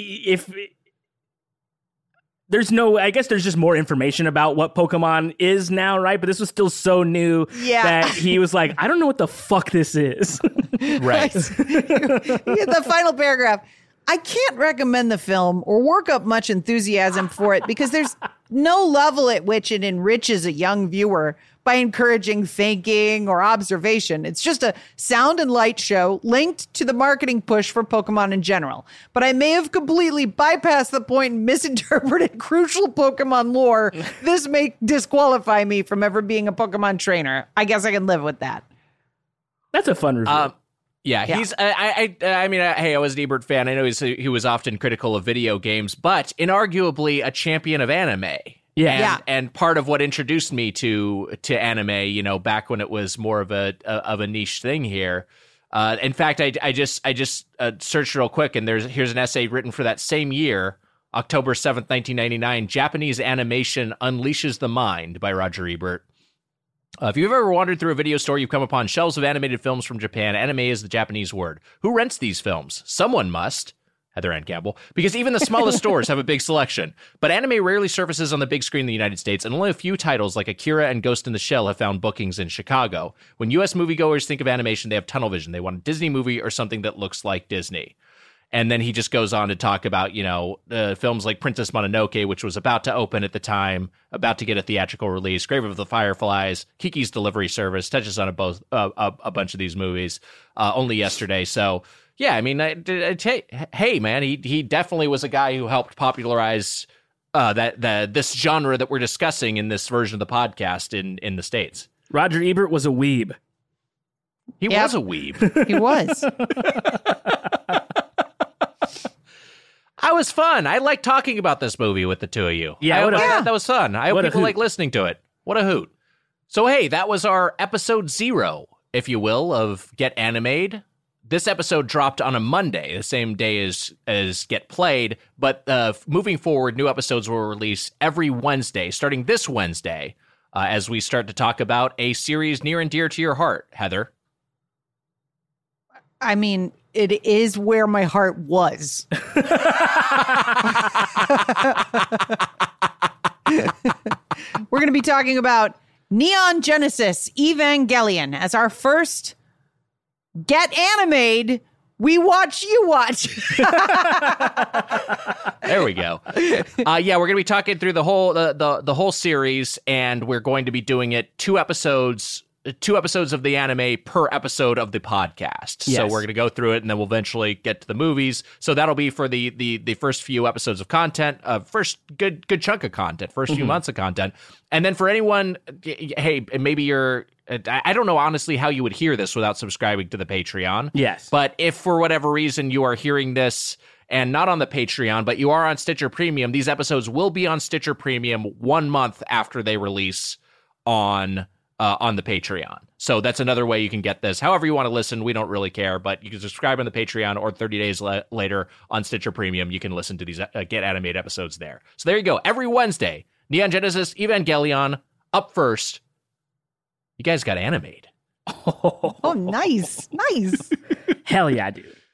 I guess there's just more information about what Pokemon is now, right? But this was still so new that he was like, I don't know what the fuck this is. Right. The final paragraph. I can't recommend the film or work up much enthusiasm for it because there's no level at which it enriches a young viewer by encouraging thinking or observation. It's just a sound and light show linked to the marketing push for Pokemon in general. But I may have completely bypassed the point and misinterpreted crucial Pokemon lore. This may disqualify me from ever being a Pokemon trainer. I guess I can live with that. That's a fun review. Yeah, he's. I mean, hey, I was an Ebert fan. I know he was often critical of video games, but inarguably a champion of anime. And part of what introduced me to anime, back when it was more of a niche thing here. In fact, I just searched real quick, and here's an essay written for that same year, October 7th, 1999. Japanese animation unleashes the mind by Roger Ebert. If you've ever wandered through a video store, you've come upon shelves of animated films from Japan. Anime is the Japanese word. Who rents these films? Someone must. Heather Ann Campbell. Because even the smallest stores have a big selection. But anime rarely surfaces on the big screen in the United States, and only a few titles like Akira and Ghost in the Shell have found bookings in Chicago. When U.S. moviegoers think of animation, they have tunnel vision. They want a Disney movie or something that looks like Disney. And then he just goes on to talk about, films like Princess Mononoke, which was about to open at the time, about to get a theatrical release, Grave of the Fireflies, Kiki's Delivery Service, touches on a bunch of these movies only yesterday. So, yeah, I mean, hey, man, he definitely was a guy who helped popularize this genre that we're discussing in this version of the podcast in the States. Roger Ebert was a weeb. He was a weeb. He was. I was fun. I like talking about this movie with the two of you. Yeah, I thought that was fun. I hope people like listening to it. What a hoot. So, hey, that was our episode 0, if you will, of Get Animated. This episode dropped on a Monday, the same day as Get Played, but moving forward, new episodes will release every Wednesday, starting this Wednesday, as we start to talk about a series near and dear to your heart, Heather. I mean, it is where my heart was. We're going to be talking about Neon Genesis Evangelion as our first Get Animated. We watch, you watch. There we go. We're going to be talking through the whole series, and we're going to be doing it 2 episodes of the anime per episode of the podcast. Yes. So we're going to go through it, and then we'll eventually get to the movies. So that'll be for the first few episodes of content, first good chunk of content, first few months of content. And then for anyone, hey, maybe you're, I don't know honestly how you would hear this without subscribing to the Patreon. Yes. But if for whatever reason you are hearing this and not on the Patreon, but you are on Stitcher Premium, these episodes will be on Stitcher Premium 1 month after they release on the Patreon. So that's another way you can get this. However you want to listen, we don't really care, but you can subscribe on the Patreon, or 30 days later on Stitcher Premium, you can listen to these Get Animated episodes there. So there you go. Every Wednesday, Neon Genesis Evangelion up first. You guys got animated. Oh, nice. Nice. Hell yeah, dude.